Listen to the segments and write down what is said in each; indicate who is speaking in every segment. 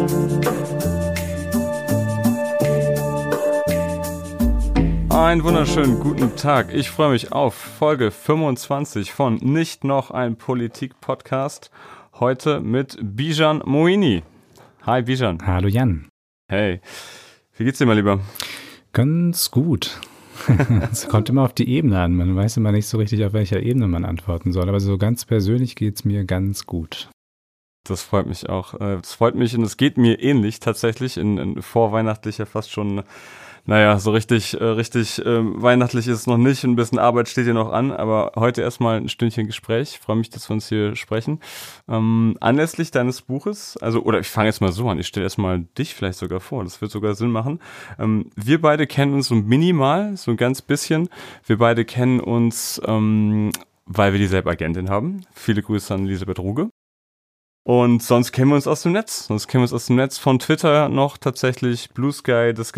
Speaker 1: Einen wunderschönen guten Tag. Ich freue mich auf Folge 25 von Nicht noch ein Politik-Podcast. Heute mit Bijan Moini. Hi Bijan.
Speaker 2: Hallo Jan.
Speaker 1: Hey, wie geht's dir mal lieber?
Speaker 2: Ganz gut. Es kommt immer auf die Ebene an. Man weiß immer nicht so richtig, auf welcher Ebene man antworten soll. Aber so ganz persönlich geht's mir ganz gut.
Speaker 1: Das freut mich auch. Das freut mich und es geht mir ähnlich tatsächlich in vorweihnachtlicher fast schon. Naja, so richtig weihnachtlich ist es noch nicht. Ein bisschen Arbeit steht hier noch an, aber heute erstmal ein Stündchen Gespräch. Ich freue mich, dass wir uns hier sprechen. Anlässlich deines Buches, oder ich fange jetzt mal so an, ich stelle erstmal dich vielleicht sogar vor, das wird sogar Sinn machen. Wir beide kennen uns so minimal, so ein ganz bisschen. Wir beide kennen uns, weil wir dieselbe Agentin haben. Viele Grüße an Elisabeth Ruge. Und sonst kennen wir uns aus dem Netz. Von Twitter noch tatsächlich, Blue Sky, den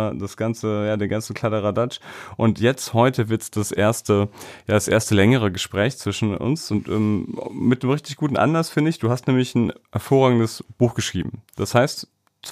Speaker 1: ganzen Kladderadatsch. Und jetzt, heute wird's das erste längere Gespräch zwischen uns und mit einem richtig guten Anlass, finde ich. Du hast nämlich ein hervorragendes Buch geschrieben. Das heißt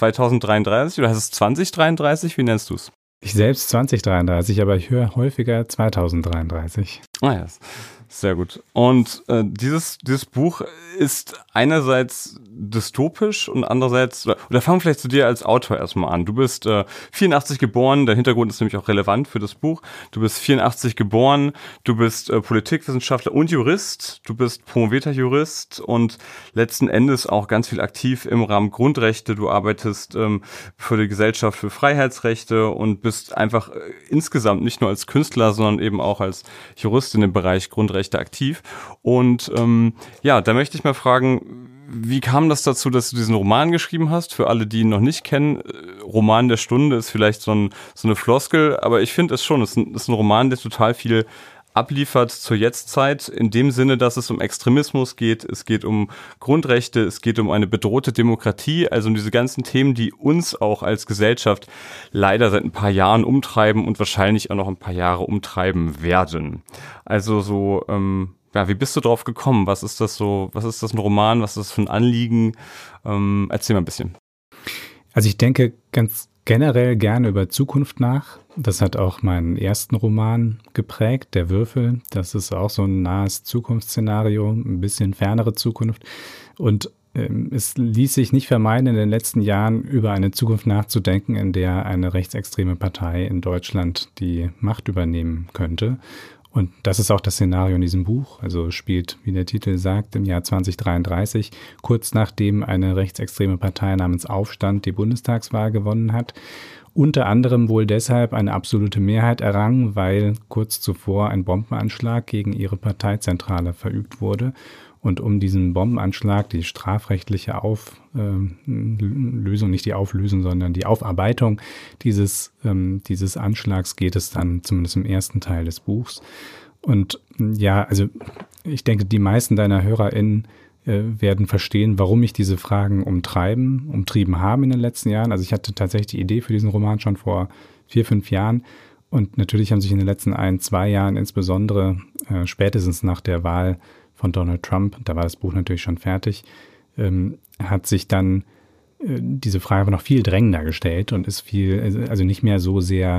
Speaker 1: 2033 oder heißt es 2033? Wie nennst du's?
Speaker 2: Ich selbst 2033, aber ich höre häufiger 2033.
Speaker 1: Ah ja, sehr gut. Und dieses Buch ist einerseits dystopisch und andererseits, oder fangen wir vielleicht zu dir als Autor erstmal an. Du bist 84 geboren, der Hintergrund ist nämlich auch relevant für das Buch. Du bist 84 geboren, du bist Politikwissenschaftler und Jurist, du bist promovierter Jurist und letzten Endes auch ganz viel aktiv im Rahmen Grundrechte. Du arbeitest für die Gesellschaft für Freiheitsrechte und bist einfach insgesamt nicht nur als Künstler, sondern eben auch als Jurist in dem Bereich Grundrechte aktiv. Und da möchte ich mal fragen, wie kam das dazu, dass du diesen Roman geschrieben hast? Für alle, die ihn noch nicht kennen, Roman der Stunde ist vielleicht so eine Floskel, aber ich finde es schon, es ist ein Roman, der total viel abliefert zur Jetztzeit, in dem Sinne, dass es um Extremismus geht, es geht um Grundrechte, es geht um eine bedrohte Demokratie, also um diese ganzen Themen, die uns auch als Gesellschaft leider seit ein paar Jahren umtreiben und wahrscheinlich auch noch ein paar Jahre umtreiben werden. Also so, wie bist du drauf gekommen? Was ist das ein Roman? Was ist das für ein Anliegen? Erzähl mal ein bisschen.
Speaker 2: Also ich denke ganz generell gerne über Zukunft nach. Das hat auch meinen ersten Roman geprägt, Der Würfel. Das ist auch so ein nahes Zukunftsszenario, ein bisschen fernere Zukunft. Und es ließ sich nicht vermeiden, in den letzten Jahren über eine Zukunft nachzudenken, in der eine rechtsextreme Partei in Deutschland die Macht übernehmen könnte. Und das ist auch das Szenario in diesem Buch, also spielt, wie der Titel sagt, im Jahr 2033, kurz nachdem eine rechtsextreme Partei namens Aufstand die Bundestagswahl gewonnen hat. Unter anderem wohl deshalb eine absolute Mehrheit errang, weil kurz zuvor ein Bombenanschlag gegen ihre Parteizentrale verübt wurde. Und um diesen Bombenanschlag, die strafrechtliche Lösung, nicht die Auflösung, sondern die Aufarbeitung dieses Anschlags geht es dann zumindest im ersten Teil des Buchs. Und ja, also ich denke, die meisten deiner HörerInnen werden verstehen, warum mich diese Fragen umtrieben haben in den letzten Jahren. Also ich hatte tatsächlich die Idee für diesen Roman schon vor 4-5 Jahren. Und natürlich haben sich in den letzten 1-2 Jahren, insbesondere spätestens nach der Wahl von Donald Trump, da war das Buch natürlich schon fertig, hat sich dann diese Frage aber noch viel drängender gestellt und ist also nicht mehr so sehr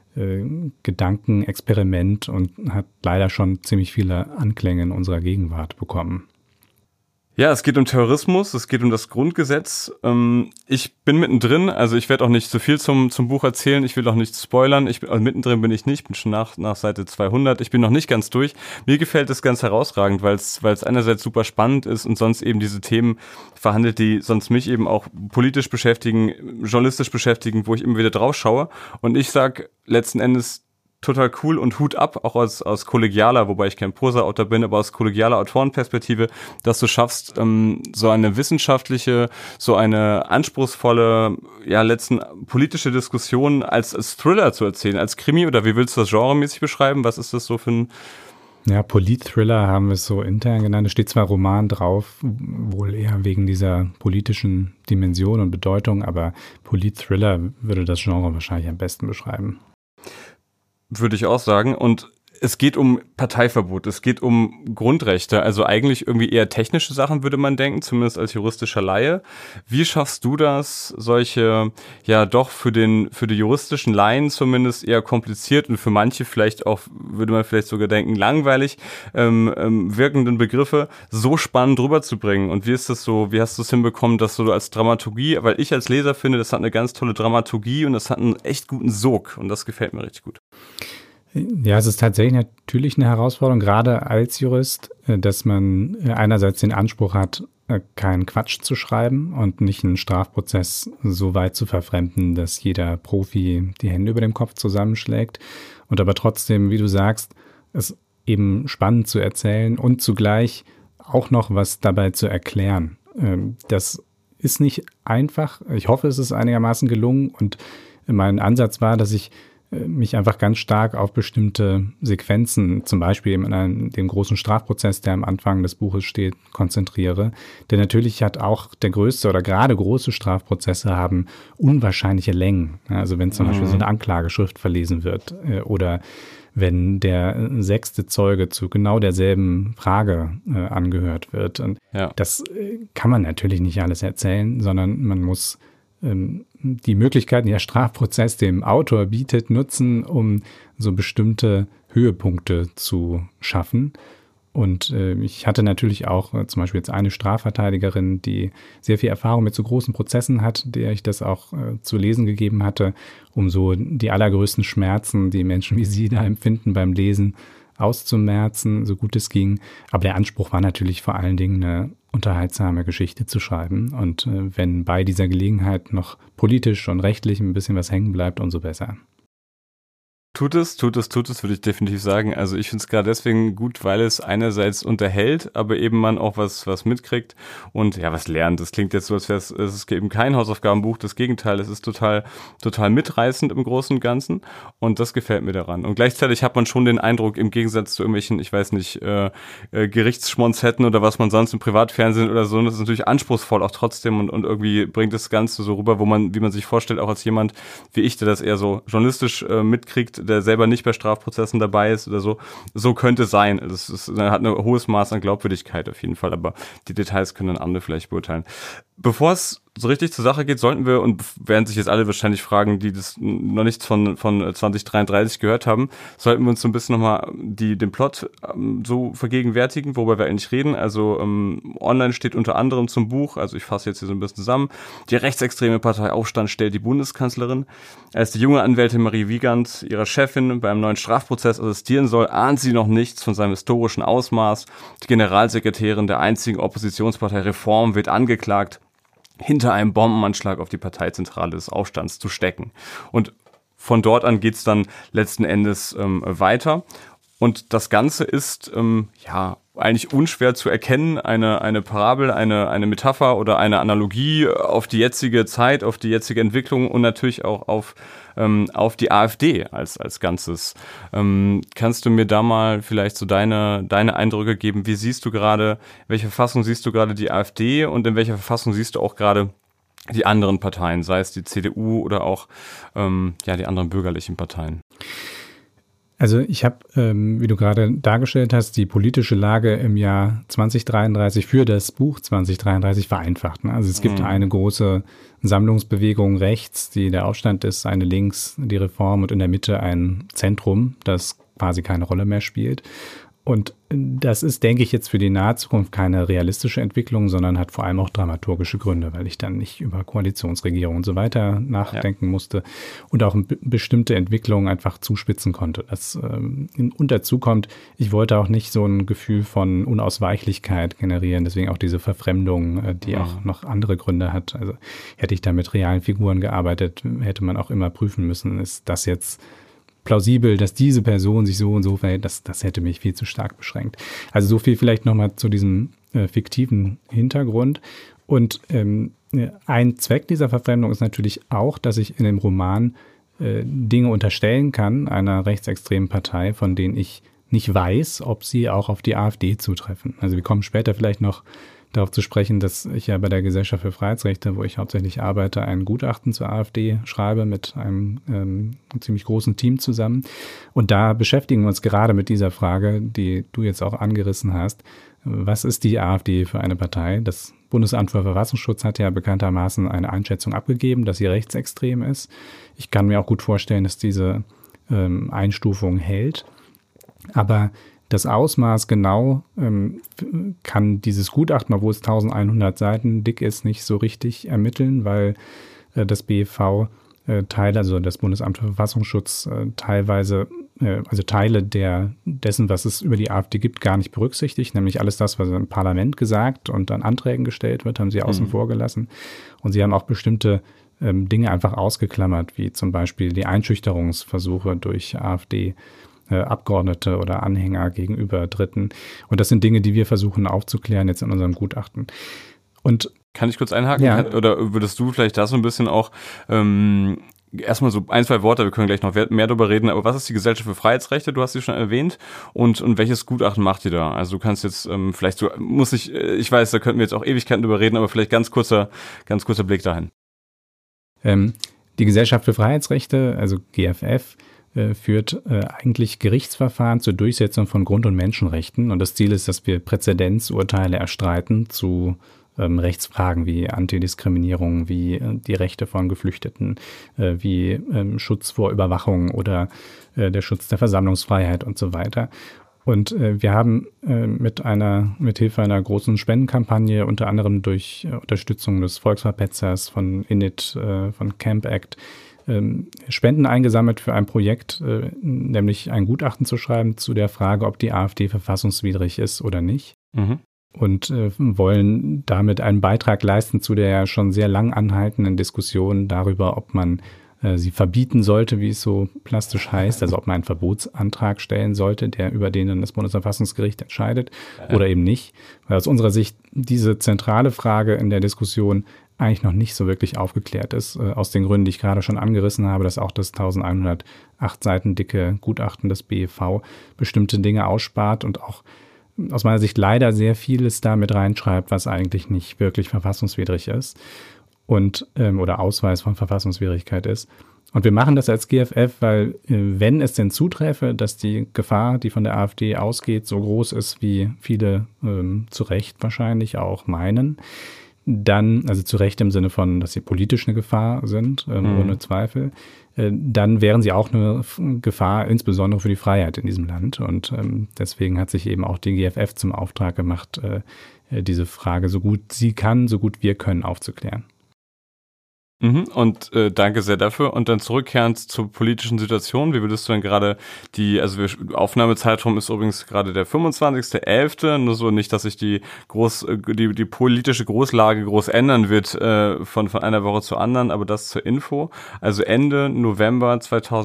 Speaker 2: Gedankenexperiment und hat leider schon ziemlich viele Anklänge in unserer Gegenwart bekommen.
Speaker 1: Ja, es geht um Terrorismus, es geht um das Grundgesetz. Ich bin mittendrin, also ich werde auch nicht zu viel zum Buch erzählen, ich will auch nicht spoilern. Mittendrin bin ich nicht, bin schon nach Seite 200, ich bin noch nicht ganz durch. Mir gefällt es ganz herausragend, weil es einerseits super spannend ist und sonst eben diese Themen verhandelt, die sonst mich eben auch politisch beschäftigen, journalistisch beschäftigen, wo ich immer wieder drauf schaue. Und ich sag letzten Endes, total cool und Hut ab, auch aus kollegialer, wobei ich kein Prosa-Autor bin, aber aus kollegialer Autorenperspektive, dass du schaffst, so eine wissenschaftliche, so eine anspruchsvolle, politische Diskussion als Thriller zu erzählen, als Krimi, oder wie willst du das genremäßig beschreiben? Was ist das so für ein...
Speaker 2: Ja, Polit-Thriller haben wir es so intern genannt. Es steht zwar Roman drauf, wohl eher wegen dieser politischen Dimension und Bedeutung, aber Polit-Thriller würde das Genre wahrscheinlich am besten beschreiben.
Speaker 1: Würde ich auch sagen. Und es geht um Parteiverbot, es geht um Grundrechte, also eigentlich irgendwie eher technische Sachen, würde man denken, zumindest als juristischer Laie. Wie schaffst du das, solche, ja doch für die juristischen Laien zumindest eher kompliziert und für manche vielleicht auch, würde man vielleicht sogar denken, langweilig wirkenden Begriffe so spannend rüberzubringen? Und wie ist das so, wie hast du es hinbekommen, dass du als Dramaturgie, weil ich als Leser finde, das hat eine ganz tolle Dramaturgie und das hat einen echt guten Sog und das gefällt mir richtig gut.
Speaker 2: Ja, es ist tatsächlich natürlich eine Herausforderung, gerade als Jurist, dass man einerseits den Anspruch hat, keinen Quatsch zu schreiben und nicht einen Strafprozess so weit zu verfremden, dass jeder Profi die Hände über dem Kopf zusammenschlägt und aber trotzdem, wie du sagst, es eben spannend zu erzählen und zugleich auch noch was dabei zu erklären. Das ist nicht einfach. Ich hoffe, es ist einigermaßen gelungen und mein Ansatz war, dass ich mich einfach ganz stark auf bestimmte Sequenzen, zum Beispiel in dem großen Strafprozess, der am Anfang des Buches steht, konzentriere. Denn natürlich hat auch der größte oder gerade große Strafprozesse haben unwahrscheinliche Längen. Also wenn zum Beispiel so eine Anklageschrift verlesen wird oder wenn der 6. Zeuge zu genau derselben Frage angehört wird. Und das kann man natürlich nicht alles erzählen, sondern man muss die Möglichkeiten, die der Strafprozess dem Autor bietet, nutzen, um so bestimmte Höhepunkte zu schaffen. Und ich hatte natürlich auch zum Beispiel jetzt eine Strafverteidigerin, die sehr viel Erfahrung mit so großen Prozessen hat, der ich das auch zu lesen gegeben hatte, um so die allergrößten Schmerzen, die Menschen wie sie da empfinden beim Lesen, auszumerzen, so gut es ging. Aber der Anspruch war natürlich vor allen Dingen eine unterhaltsame Geschichte zu schreiben. Und wenn bei dieser Gelegenheit noch politisch und rechtlich ein bisschen was hängen bleibt, umso besser.
Speaker 1: Tut es, würde ich definitiv sagen. Also ich finde es gerade deswegen gut, weil es einerseits unterhält, aber eben man auch was mitkriegt und ja, was lernt. Das klingt jetzt so, als wäre es ist eben kein Hausaufgabenbuch. Das Gegenteil, es ist total mitreißend im Großen und Ganzen und das gefällt mir daran. Und gleichzeitig hat man schon den Eindruck, im Gegensatz zu irgendwelchen, ich weiß nicht, Gerichtsschmonzetten oder was man sonst im Privatfernsehen oder so, das ist natürlich anspruchsvoll auch trotzdem und irgendwie bringt das Ganze so rüber, wie man sich vorstellt, auch als jemand wie ich, der das eher so journalistisch mitkriegt, der selber nicht bei Strafprozessen dabei ist oder so könnte sein. Das hat ein hohes Maß an Glaubwürdigkeit auf jeden Fall, aber die Details können dann andere vielleicht beurteilen. Bevor es so richtig zur Sache geht, sollten wir, und werden sich jetzt alle wahrscheinlich fragen, die das noch nichts von 2033 gehört haben, sollten wir uns so ein bisschen nochmal den Plot so vergegenwärtigen, worüber wir eigentlich reden. Also online steht unter anderem zum Buch, also ich fasse jetzt hier so ein bisschen zusammen, die rechtsextreme Partei Aufstand stellt die Bundeskanzlerin. Als die junge Anwältin Marie Wiegand ihrer Chefin beim neuen Strafprozess assistieren soll, ahnt sie noch nichts von seinem historischen Ausmaß. Die Generalsekretärin der einzigen Oppositionspartei Reform wird angeklagt, hinter einem Bombenanschlag auf die Parteizentrale des Aufstands zu stecken. Und von dort an geht's dann letzten Endes weiter. Und das Ganze ist eigentlich unschwer zu erkennen, eine Parabel, eine Metapher oder eine Analogie auf die jetzige Zeit, auf die jetzige Entwicklung und natürlich auch auf die AfD als Ganzes. Kannst du mir da mal vielleicht so deine Eindrücke geben? Wie siehst du gerade, in welcher Verfassung siehst du gerade die AfD und in welcher Verfassung siehst du auch gerade die anderen Parteien, sei es die CDU oder auch die anderen bürgerlichen Parteien?
Speaker 2: Also ich habe, wie du gerade dargestellt hast, die politische Lage im Jahr 2033 für das Buch 2033 vereinfacht. Also es gibt eine große Sammlungsbewegung rechts, die der Aufstand ist, eine links, die Reform und in der Mitte ein Zentrum, das quasi keine Rolle mehr spielt. Und das ist, denke ich, jetzt für die nahe Zukunft keine realistische Entwicklung, sondern hat vor allem auch dramaturgische Gründe, weil ich dann nicht über Koalitionsregierung und so weiter nachdenken musste und auch bestimmte Entwicklungen einfach zuspitzen konnte. Und dazu kommt, ich wollte auch nicht so ein Gefühl von Unausweichlichkeit generieren, deswegen auch diese Verfremdung, die auch noch andere Gründe hat. Also hätte ich da mit realen Figuren gearbeitet, hätte man auch immer prüfen müssen, ist das jetzt plausibel, dass diese Person sich so und so verhält, das hätte mich viel zu stark beschränkt. Also so viel vielleicht nochmal zu diesem fiktiven Hintergrund. Und ein Zweck dieser Verfremdung ist natürlich auch, dass ich in dem Roman Dinge unterstellen kann einer rechtsextremen Partei, von denen ich nicht weiß, ob sie auch auf die AfD zutreffen. Also wir kommen später vielleicht noch darauf zu sprechen, dass ich ja bei der Gesellschaft für Freiheitsrechte, wo ich hauptsächlich arbeite, ein Gutachten zur AfD schreibe mit einem ziemlich großen Team zusammen. Und da beschäftigen wir uns gerade mit dieser Frage, die du jetzt auch angerissen hast. Was ist die AfD für eine Partei? Das Bundesamt für Verfassungsschutz hat ja bekanntermaßen eine Einschätzung abgegeben, dass sie rechtsextrem ist. Ich kann mir auch gut vorstellen, dass diese Einstufung hält. Aber das Ausmaß genau kann dieses Gutachten, obwohl es 1100 Seiten dick ist, nicht so richtig ermitteln, weil das BFV Teile, also das Bundesamt für Verfassungsschutz, teilweise, also Teile dessen, was es über die AfD gibt, gar nicht berücksichtigt. Nämlich alles das, was im Parlament gesagt und an Anträgen gestellt wird, haben sie außen vor gelassen. Und sie haben auch bestimmte Dinge einfach ausgeklammert, wie zum Beispiel die Einschüchterungsversuche durch AfD Abgeordnete oder Anhänger gegenüber Dritten. Und das sind Dinge, die wir versuchen aufzuklären jetzt in unserem Gutachten. Und
Speaker 1: kann ich kurz einhaken?
Speaker 2: Ja.
Speaker 1: Oder würdest du vielleicht da so ein bisschen auch erstmal so ein, zwei Worte, wir können gleich noch mehr darüber reden, aber was ist die Gesellschaft für Freiheitsrechte? Du hast sie schon erwähnt. Und welches Gutachten macht ihr da? Also du kannst jetzt vielleicht so, ich weiß, da könnten wir jetzt auch Ewigkeiten drüber reden, aber vielleicht ganz kurzer Blick dahin.
Speaker 2: Die Gesellschaft für Freiheitsrechte, also GFF, führt eigentlich Gerichtsverfahren zur Durchsetzung von Grund- und Menschenrechten. Und das Ziel ist, dass wir Präzedenzurteile erstreiten zu Rechtsfragen wie Antidiskriminierung, wie die Rechte von Geflüchteten, wie Schutz vor Überwachung oder der Schutz der Versammlungsfreiheit und so weiter. Und wir haben mit Hilfe einer großen Spendenkampagne, unter anderem durch Unterstützung des Volksverpetzers von Init, von Camp Act, Spenden eingesammelt für ein Projekt, nämlich ein Gutachten zu schreiben zu der Frage, ob die AfD verfassungswidrig ist oder nicht. Mhm. Und wollen damit einen Beitrag leisten zu der schon sehr lang anhaltenden Diskussion darüber, ob man sie verbieten sollte, wie es so plastisch heißt, also ob man einen Verbotsantrag stellen sollte, über den dann das Bundesverfassungsgericht entscheidet oder eben nicht. Weil aus unserer Sicht diese zentrale Frage in der Diskussion eigentlich noch nicht so wirklich aufgeklärt ist, aus den Gründen, die ich gerade schon angerissen habe, dass auch das 1108 Seiten dicke Gutachten des BFV bestimmte Dinge ausspart und auch aus meiner Sicht leider sehr vieles da mit reinschreibt, was eigentlich nicht wirklich verfassungswidrig ist und oder Ausweis von Verfassungswidrigkeit ist. Und wir machen das als GFF, weil wenn es denn zuträfe, dass die Gefahr, die von der AfD ausgeht, so groß ist, wie viele zu Recht wahrscheinlich auch meinen, dann, also zu Recht im Sinne von, dass sie politisch eine Gefahr sind, ohne Zweifel, dann wären sie auch eine Gefahr, insbesondere für die Freiheit in diesem Land. Und deswegen hat sich eben auch die GFF zum Auftrag gemacht, diese Frage so gut sie kann, so gut wir können, aufzuklären.
Speaker 1: Und danke sehr dafür. Und dann zurückkehrend zur politischen Situation, wie würdest du denn gerade Aufnahmezeitraum ist übrigens gerade der 25.11., nur so nicht, dass sich die politische Großlage groß ändern wird von einer Woche zur anderen, aber das zur Info. Also Ende November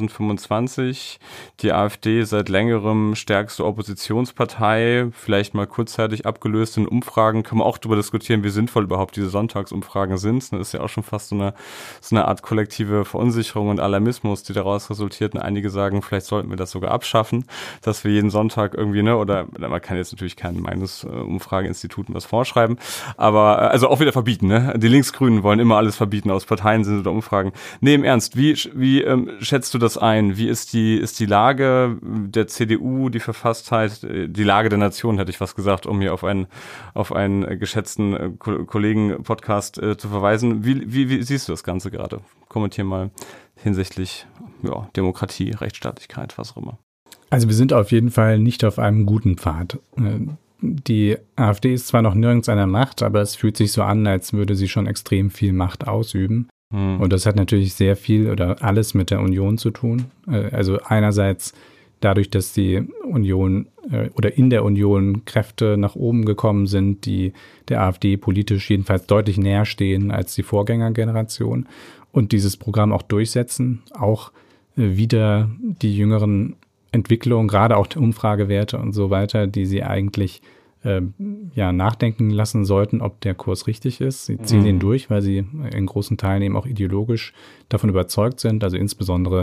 Speaker 1: 2025, die AfD seit längerem stärkste Oppositionspartei, vielleicht mal kurzzeitig abgelöst in Umfragen, können wir auch darüber diskutieren, wie sinnvoll überhaupt diese Sonntagsumfragen sind. Das ist ja auch schon fast so eine Art kollektive Verunsicherung und Alarmismus, die daraus resultiert. Und einige sagen, vielleicht sollten wir das sogar abschaffen, dass wir jeden Sonntag irgendwie, oder man kann jetzt natürlich keinen Meinungsumfrageinstituten was vorschreiben, aber also auch wieder verbieten, ne? Die Linksgrünen wollen immer alles verbieten, aus Parteien sind oder Umfragen. Nee, im Ernst, wie schätzt du das ein? Wie ist die Lage der CDU, die Verfasstheit, die Lage der Nation, hätte ich fast gesagt, um hier auf einen geschätzten Kollegen-Podcast zu verweisen. Wie siehst du das Ganze gerade? Kommentier mal hinsichtlich Demokratie, Rechtsstaatlichkeit, was auch immer.
Speaker 2: Also wir sind auf jeden Fall nicht auf einem guten Pfad. Die AfD ist zwar noch nirgends an der Macht, aber es fühlt sich so an, als würde sie schon extrem viel Macht ausüben. Und das hat natürlich sehr viel oder alles mit der Union zu tun. Also einerseits dadurch, dass die Union oder in der Union Kräfte nach oben gekommen sind, die der AfD politisch jedenfalls deutlich näher stehen als die Vorgängergeneration und dieses Programm auch durchsetzen, auch wieder die jüngeren Entwicklungen, gerade auch die Umfragewerte und so weiter, die sie eigentlich nachdenken lassen sollten, ob der Kurs richtig ist. Sie ziehen ihn durch, weil sie in großen Teilen eben auch ideologisch davon überzeugt sind, also insbesondere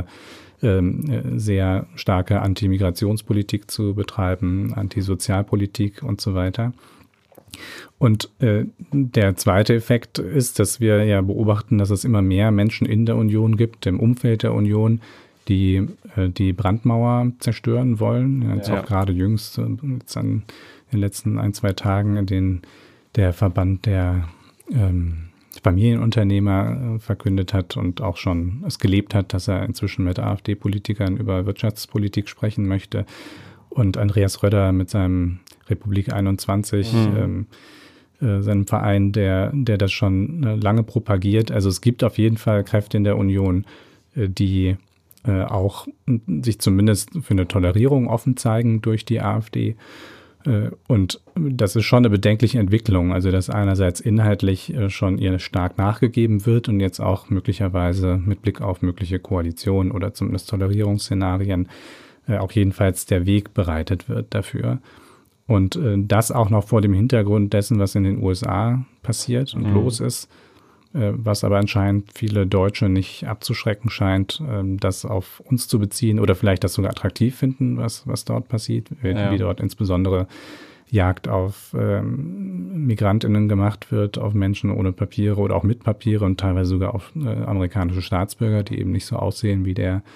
Speaker 2: sehr starke Antimigrationspolitik zu betreiben, Antisozialpolitik und so weiter. Und der zweite Effekt ist, dass wir ja beobachten, dass es immer mehr Menschen in der Union gibt, im Umfeld der Union, die die Brandmauer zerstören wollen. Jetzt auch gerade jüngst, jetzt in den letzten 1-2 Tagen, in denen der Verband der Familienunternehmer verkündet hat und auch schon es gelebt hat, dass er inzwischen mit AfD-Politikern über Wirtschaftspolitik sprechen möchte. Und Andreas Röder mit seinem Republik 21, seinem Verein, der das schon lange propagiert. Also es gibt auf jeden Fall Kräfte in der Union, die auch sich zumindest für eine Tolerierung offen zeigen durch die AfD. Und das ist schon eine bedenkliche Entwicklung, also dass einerseits inhaltlich schon ihr stark nachgegeben wird und jetzt auch möglicherweise mit Blick auf mögliche Koalitionen oder zumindest Tolerierungsszenarien auch jedenfalls der Weg bereitet wird dafür. Und das auch noch vor dem Hintergrund dessen, was in den USA passiert und los ist, was aber anscheinend viele Deutsche nicht abzuschrecken scheint, das auf uns zu beziehen oder vielleicht das sogar attraktiv finden, was dort passiert, wie dort insbesondere Jagd auf MigrantInnen gemacht wird, auf Menschen ohne Papiere oder auch mit Papiere und teilweise sogar auf amerikanische Staatsbürger, die eben nicht so aussehen wie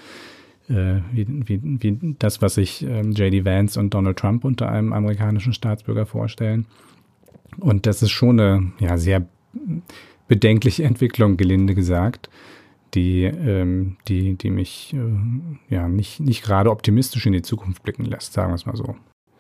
Speaker 2: wie das, was sich J.D. Vance und Donald Trump unter einem amerikanischen Staatsbürger vorstellen. Und das ist schon eine sehr bedenkliche Entwicklung, gelinde gesagt, die mich nicht gerade optimistisch in die Zukunft blicken lässt, sagen wir es mal so.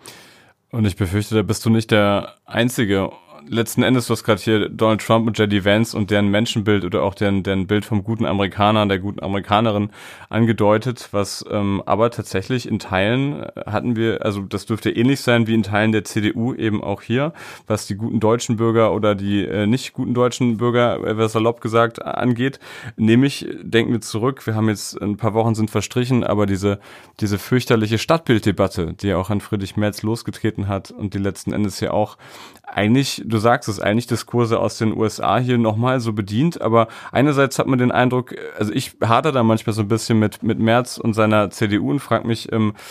Speaker 1: Und ich befürchte, da bist du nicht der Einzige. Letzten Endes, du hast gerade hier Donald Trump und J.D. Vance und deren Menschenbild oder auch deren Bild vom guten Amerikaner, der guten Amerikanerin angedeutet, was aber tatsächlich in Teilen hatten wir, also das dürfte ähnlich sein wie in Teilen der CDU eben auch hier, was die guten deutschen Bürger oder die nicht guten deutschen Bürger, salopp gesagt, angeht. Nämlich, denken wir zurück, wir haben jetzt ein paar Wochen sind verstrichen, aber diese fürchterliche Stadtbilddebatte, die ja auch an Friedrich Merz losgetreten hat und die letzten Endes ja auch eigentlich, du sagst es, eigentlich Diskurse aus den USA hier nochmal so bedient, aber einerseits hat man den Eindruck, also ich hadere da manchmal so ein bisschen mit Merz und seiner CDU und frage mich,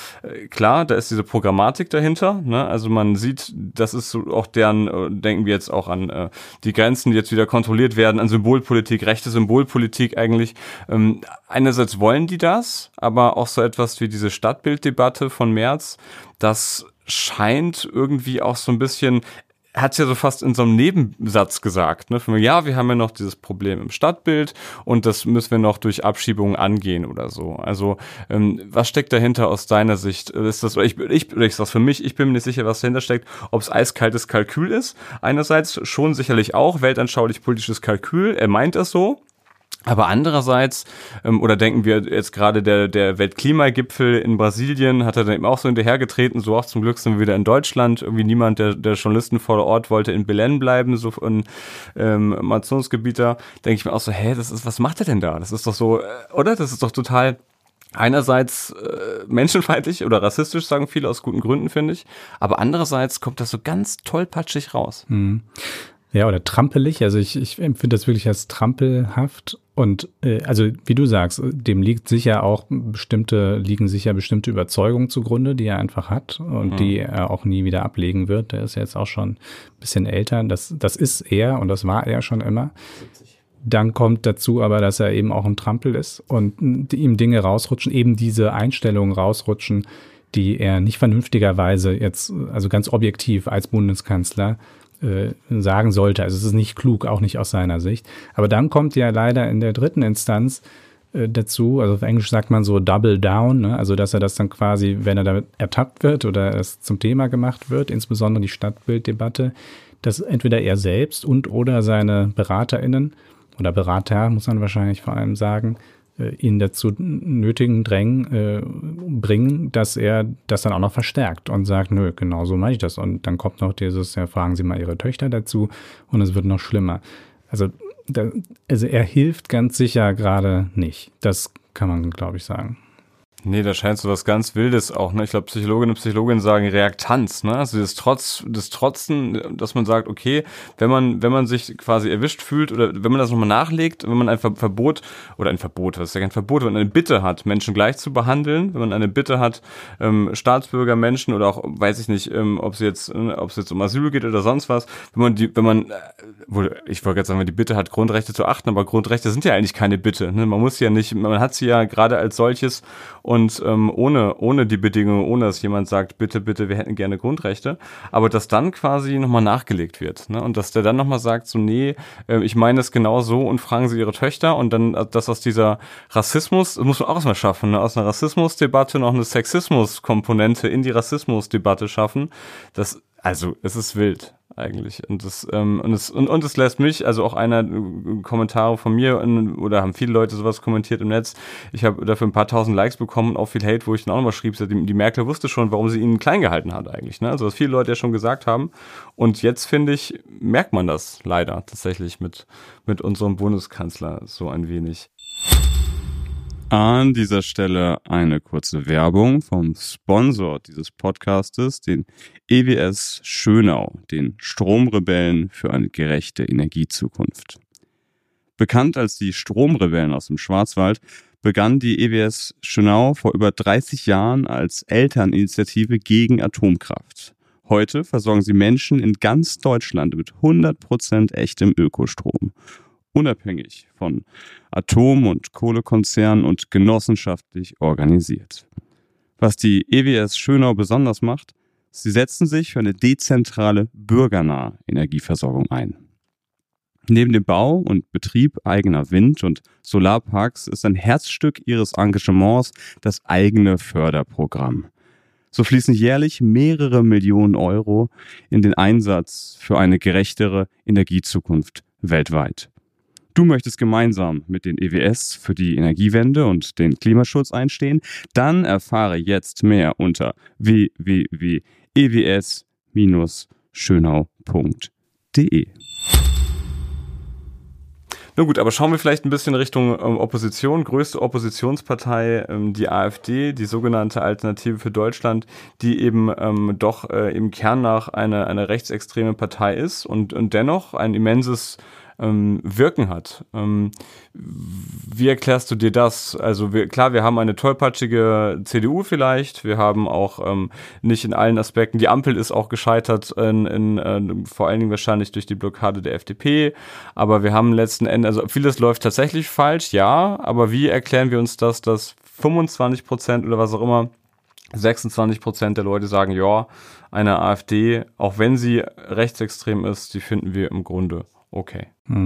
Speaker 1: klar, da ist diese Programmatik dahinter, ne? Also man sieht, das ist so auch deren, denken wir jetzt auch an die Grenzen, die jetzt wieder kontrolliert werden, an Symbolpolitik, rechte Symbolpolitik eigentlich. Einerseits wollen die das, aber auch so etwas wie diese Stadtbilddebatte von Merz, das scheint irgendwie auch so ein bisschen, hat es ja so fast in so einem Nebensatz gesagt, ne? Ja, wir haben ja noch dieses Problem im Stadtbild und das müssen wir noch durch Abschiebungen angehen oder so. Also was steckt dahinter aus deiner Sicht? Ist das, ich sag's für mich, ich bin mir nicht sicher, was dahinter steckt, ob es eiskaltes Kalkül ist. Einerseits schon sicherlich auch weltanschaulich politisches Kalkül, er meint es so. Aber andererseits, oder denken wir jetzt gerade der Weltklimagipfel in Brasilien, hat er dann eben auch so hinterhergetreten, so auch zum Glück sind wir wieder in Deutschland, irgendwie niemand der Journalisten vor Ort wollte in Belém bleiben, so in Amazonsgebiet da, denke ich mir auch so, was macht er denn da? Das ist doch so, oder? Das ist doch total einerseits menschenfeindlich oder rassistisch, sagen viele aus guten Gründen, finde ich, aber andererseits kommt das so ganz tollpatschig raus.
Speaker 2: Ja, oder trampelig. Also ich empfinde das wirklich als trampelhaft. Und also wie du sagst, dem liegen sicher bestimmte Überzeugungen zugrunde, die er einfach hat und die er auch nie wieder ablegen wird. Der ist jetzt auch schon ein bisschen älter. Das ist er und das war er schon immer. Dann kommt dazu aber, dass er eben auch ein Trampel ist und ihm Dinge rausrutschen, eben diese Einstellungen rausrutschen, die er nicht vernünftigerweise jetzt, also ganz objektiv als Bundeskanzler sagen sollte. Also es ist nicht klug, auch nicht aus seiner Sicht. Aber dann kommt ja leider in der dritten Instanz dazu, also auf Englisch sagt man so Double Down, ne? Also dass er das dann quasi, wenn er damit ertappt wird oder es zum Thema gemacht wird, insbesondere die Stadtbilddebatte, dass entweder er selbst und oder seine BeraterInnen oder Berater, muss man wahrscheinlich vor allem sagen, ihn dazu bringen, dass er das dann auch noch verstärkt und sagt, nö, genau so mache ich das. Und dann kommt noch fragen Sie mal Ihre Töchter dazu und es wird noch schlimmer. Also er hilft ganz sicher gerade nicht. Das kann man, glaube ich, sagen.
Speaker 1: Nee, da scheint so was ganz Wildes auch, ne? Ich glaube, Psychologinnen und Psychologen sagen Reaktanz, ne? Also das Trotzen, dass man sagt, okay, wenn man sich quasi erwischt fühlt oder wenn man das nochmal nachlegt, wenn man ein Verbot, was ist ja kein Verbot, wenn man eine Bitte hat, Menschen gleich zu behandeln, wenn man eine Bitte hat, Staatsbürger, Menschen oder auch, weiß ich nicht, ob es jetzt um Asyl geht oder sonst was, ich wollte gerade sagen, wenn die Bitte hat, Grundrechte zu achten, aber Grundrechte sind ja eigentlich keine Bitte, ne? Man hat sie ja gerade als solches und ohne die Bedingungen, ohne dass jemand sagt, bitte, wir hätten gerne Grundrechte, aber dass dann quasi nochmal nachgelegt wird, ne? Und dass der dann nochmal sagt, so nee, ich meine es genau so und fragen sie ihre Töchter und dann, dass aus dieser Rassismus, das muss man auch erstmal schaffen, ne? Aus einer Rassismusdebatte noch eine Sexismuskomponente in die Rassismusdebatte schaffen, es ist wild eigentlich. Und es lässt mich, also auch einer Kommentare von mir, oder haben viele Leute sowas kommentiert im Netz, ich habe dafür ein paar tausend Likes bekommen und auch viel Hate, wo ich dann auch nochmal schrieb, die Merkel wusste schon, warum sie ihn klein gehalten hat eigentlich. Ne? Also was viele Leute ja schon gesagt haben. Und jetzt, finde ich, merkt man das leider tatsächlich mit unserem Bundeskanzler so ein wenig.
Speaker 3: An dieser Stelle eine kurze Werbung vom Sponsor dieses Podcastes, den EWS Schönau, den Stromrebellen für eine gerechte Energiezukunft. Bekannt als die Stromrebellen aus dem Schwarzwald, begann die EWS Schönau vor über 30 Jahren als Elterninitiative gegen Atomkraft. Heute versorgen sie Menschen in ganz Deutschland mit 100% echtem Ökostrom. Unabhängig von Atom- und Kohlekonzernen und genossenschaftlich organisiert. Was die EWS Schönau besonders macht, sie setzen sich für eine dezentrale, bürgernahe Energieversorgung ein. Neben dem Bau und Betrieb eigener Wind- und Solarparks ist ein Herzstück ihres Engagements das eigene Förderprogramm. So fließen jährlich mehrere Millionen Euro in den Einsatz für eine gerechtere Energiezukunft weltweit. Du möchtest gemeinsam mit den EWS für die Energiewende und den Klimaschutz einstehen? Dann erfahre jetzt mehr unter www.ews-schönau.de.
Speaker 1: Na gut, aber schauen wir vielleicht ein bisschen Richtung Opposition. Größte Oppositionspartei, die AfD, die sogenannte Alternative für Deutschland, die eben doch im Kern nach eine rechtsextreme Partei ist und dennoch ein immenses Wirken hat. Wie erklärst du dir das? Also wir haben eine tollpatschige CDU vielleicht, wir haben auch nicht in allen Aspekten, die Ampel ist auch gescheitert, vor allen Dingen wahrscheinlich durch die Blockade der FDP, aber wir haben letzten Endes, also vieles läuft tatsächlich falsch, ja, aber wie erklären wir uns das, dass 25% oder was auch immer, 26% der Leute sagen, ja, eine AfD, auch wenn sie rechtsextrem ist, die finden wir im Grunde okay.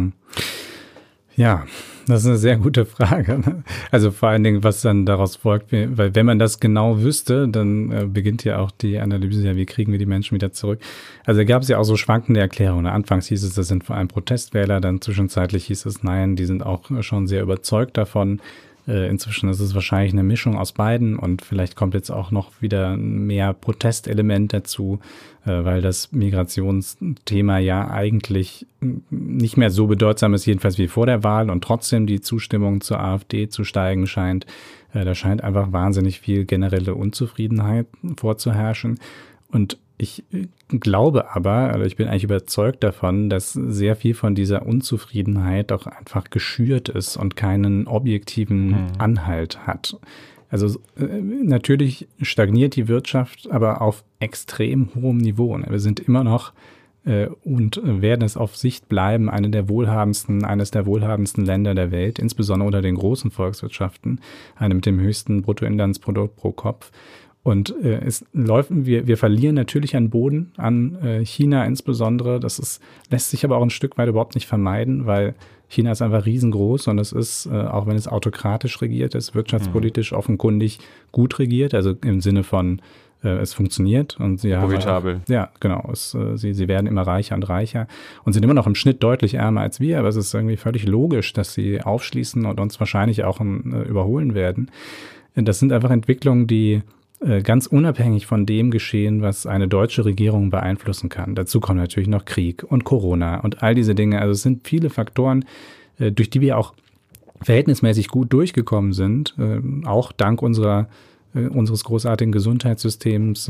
Speaker 2: Ja, das ist eine sehr gute Frage. Also vor allen Dingen, was dann daraus folgt, weil wenn man das genau wüsste, dann beginnt ja auch die Analyse, ja, wie kriegen wir die Menschen wieder zurück. Also da gab es ja auch so schwankende Erklärungen. Anfangs hieß es, das sind vor allem Protestwähler, dann zwischenzeitlich hieß es, nein, die sind auch schon sehr überzeugt davon. Inzwischen ist es wahrscheinlich eine Mischung aus beiden und vielleicht kommt jetzt auch noch wieder mehr Protestelement dazu, weil das Migrationsthema ja eigentlich nicht mehr so bedeutsam ist, jedenfalls wie vor der Wahl und trotzdem die Zustimmung zur AfD zu steigen scheint. Da scheint einfach wahnsinnig viel generelle Unzufriedenheit vorzuherrschen und ich glaube aber, also ich bin eigentlich überzeugt davon, dass sehr viel von dieser Unzufriedenheit auch einfach geschürt ist und keinen objektiven Anhalt hat. Also natürlich stagniert die Wirtschaft, aber auf extrem hohem Niveau. Wir sind immer noch und werden es auf Sicht bleiben, eines der wohlhabendsten Länder der Welt, insbesondere unter den großen Volkswirtschaften, eine mit dem höchsten Bruttoinlandsprodukt pro Kopf. Und wir verlieren natürlich an Boden, an China insbesondere. Lässt sich aber auch ein Stück weit überhaupt nicht vermeiden, weil China ist einfach riesengroß und es ist, auch wenn es autokratisch regiert ist, wirtschaftspolitisch offenkundig gut regiert, also im Sinne von es funktioniert und sie
Speaker 1: profitabel.
Speaker 2: Ja, genau. Sie werden immer reicher und reicher und sind immer noch im Schnitt deutlich ärmer als wir, aber es ist irgendwie völlig logisch, dass sie aufschließen und uns wahrscheinlich auch überholen werden. Das sind einfach Entwicklungen, die ganz unabhängig von dem geschehen, was eine deutsche Regierung beeinflussen kann. Dazu kommt natürlich noch Krieg und Corona und all diese Dinge. Also es sind viele Faktoren, durch die wir auch verhältnismäßig gut durchgekommen sind, auch dank unseres großartigen Gesundheitssystems,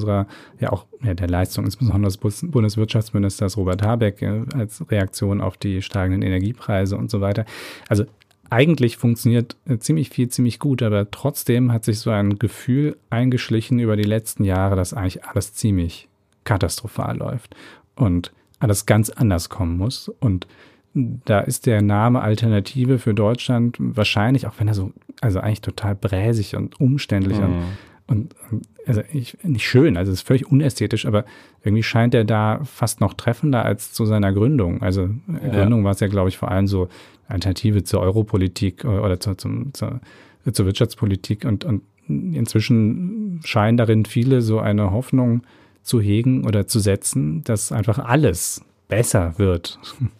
Speaker 2: der Leistung insbesondere des Bundeswirtschaftsministers Robert Habeck als Reaktion auf die steigenden Energiepreise und so weiter. Also eigentlich funktioniert ziemlich viel, ziemlich gut, aber trotzdem hat sich so ein Gefühl eingeschlichen über die letzten Jahre, dass eigentlich alles ziemlich katastrophal läuft und alles ganz anders kommen muss. Und da ist der Name Alternative für Deutschland wahrscheinlich, auch wenn er also eigentlich total bräsig und umständlich und also nicht schön, also es ist völlig unästhetisch, aber irgendwie scheint er da fast noch treffender als zu seiner Gründung. Also Gründung war es ja, glaube ich, vor allem so Alternative zur Europolitik oder zur Wirtschaftspolitik und inzwischen scheinen darin viele so eine Hoffnung zu hegen oder zu setzen, dass einfach alles besser wird.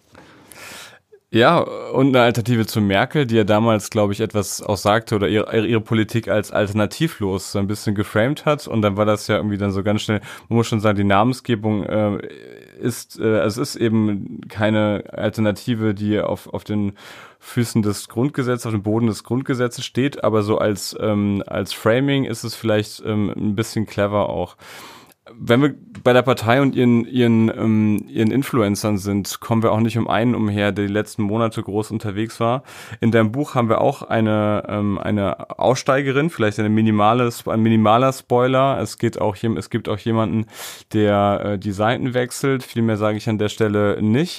Speaker 1: Ja, und eine Alternative zu Merkel, die ja damals, glaube ich, etwas auch sagte oder ihre Politik als alternativlos so ein bisschen geframed hat. Und dann war das ja irgendwie dann so ganz schnell, man muss schon sagen, die Namensgebung es ist eben keine Alternative, die auf den Füßen des Grundgesetzes, auf dem Boden des Grundgesetzes steht, aber so als Framing ist es vielleicht ein bisschen clever auch. Wenn wir bei der Partei und ihren Influencern sind, kommen wir auch nicht um einen umher, der die letzten Monate groß unterwegs war. In deinem Buch haben wir auch eine Aussteigerin, vielleicht ein minimaler Spoiler. Es gibt auch jemanden, der die Seiten wechselt. Viel mehr sage ich an der Stelle nicht.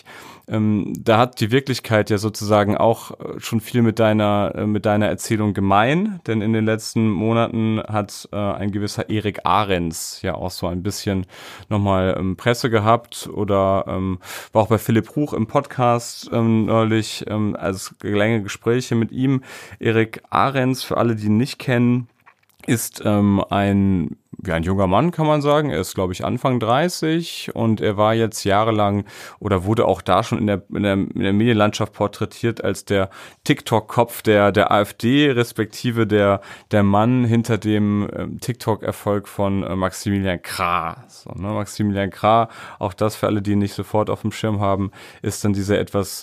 Speaker 1: Da hat die Wirklichkeit ja sozusagen auch schon viel mit deiner Erzählung gemein, denn in den letzten Monaten hat ein gewisser Erik Ahrens ja auch so ein bisschen nochmal Presse gehabt oder war auch bei Philipp Ruch im Podcast neulich, also längere Gespräche mit ihm. Erik Ahrens, für alle, die ihn nicht kennen, ist ein junger Mann, kann man sagen. Er ist, glaube ich, Anfang 30 und er war jetzt jahrelang oder wurde auch da schon in der Medienlandschaft porträtiert als der TikTok-Kopf der AfD, respektive der Mann hinter dem TikTok-Erfolg von Maximilian Krah. So, ne? Maximilian Krah, auch das für alle, die ihn nicht sofort auf dem Schirm haben, ist dann dieser etwas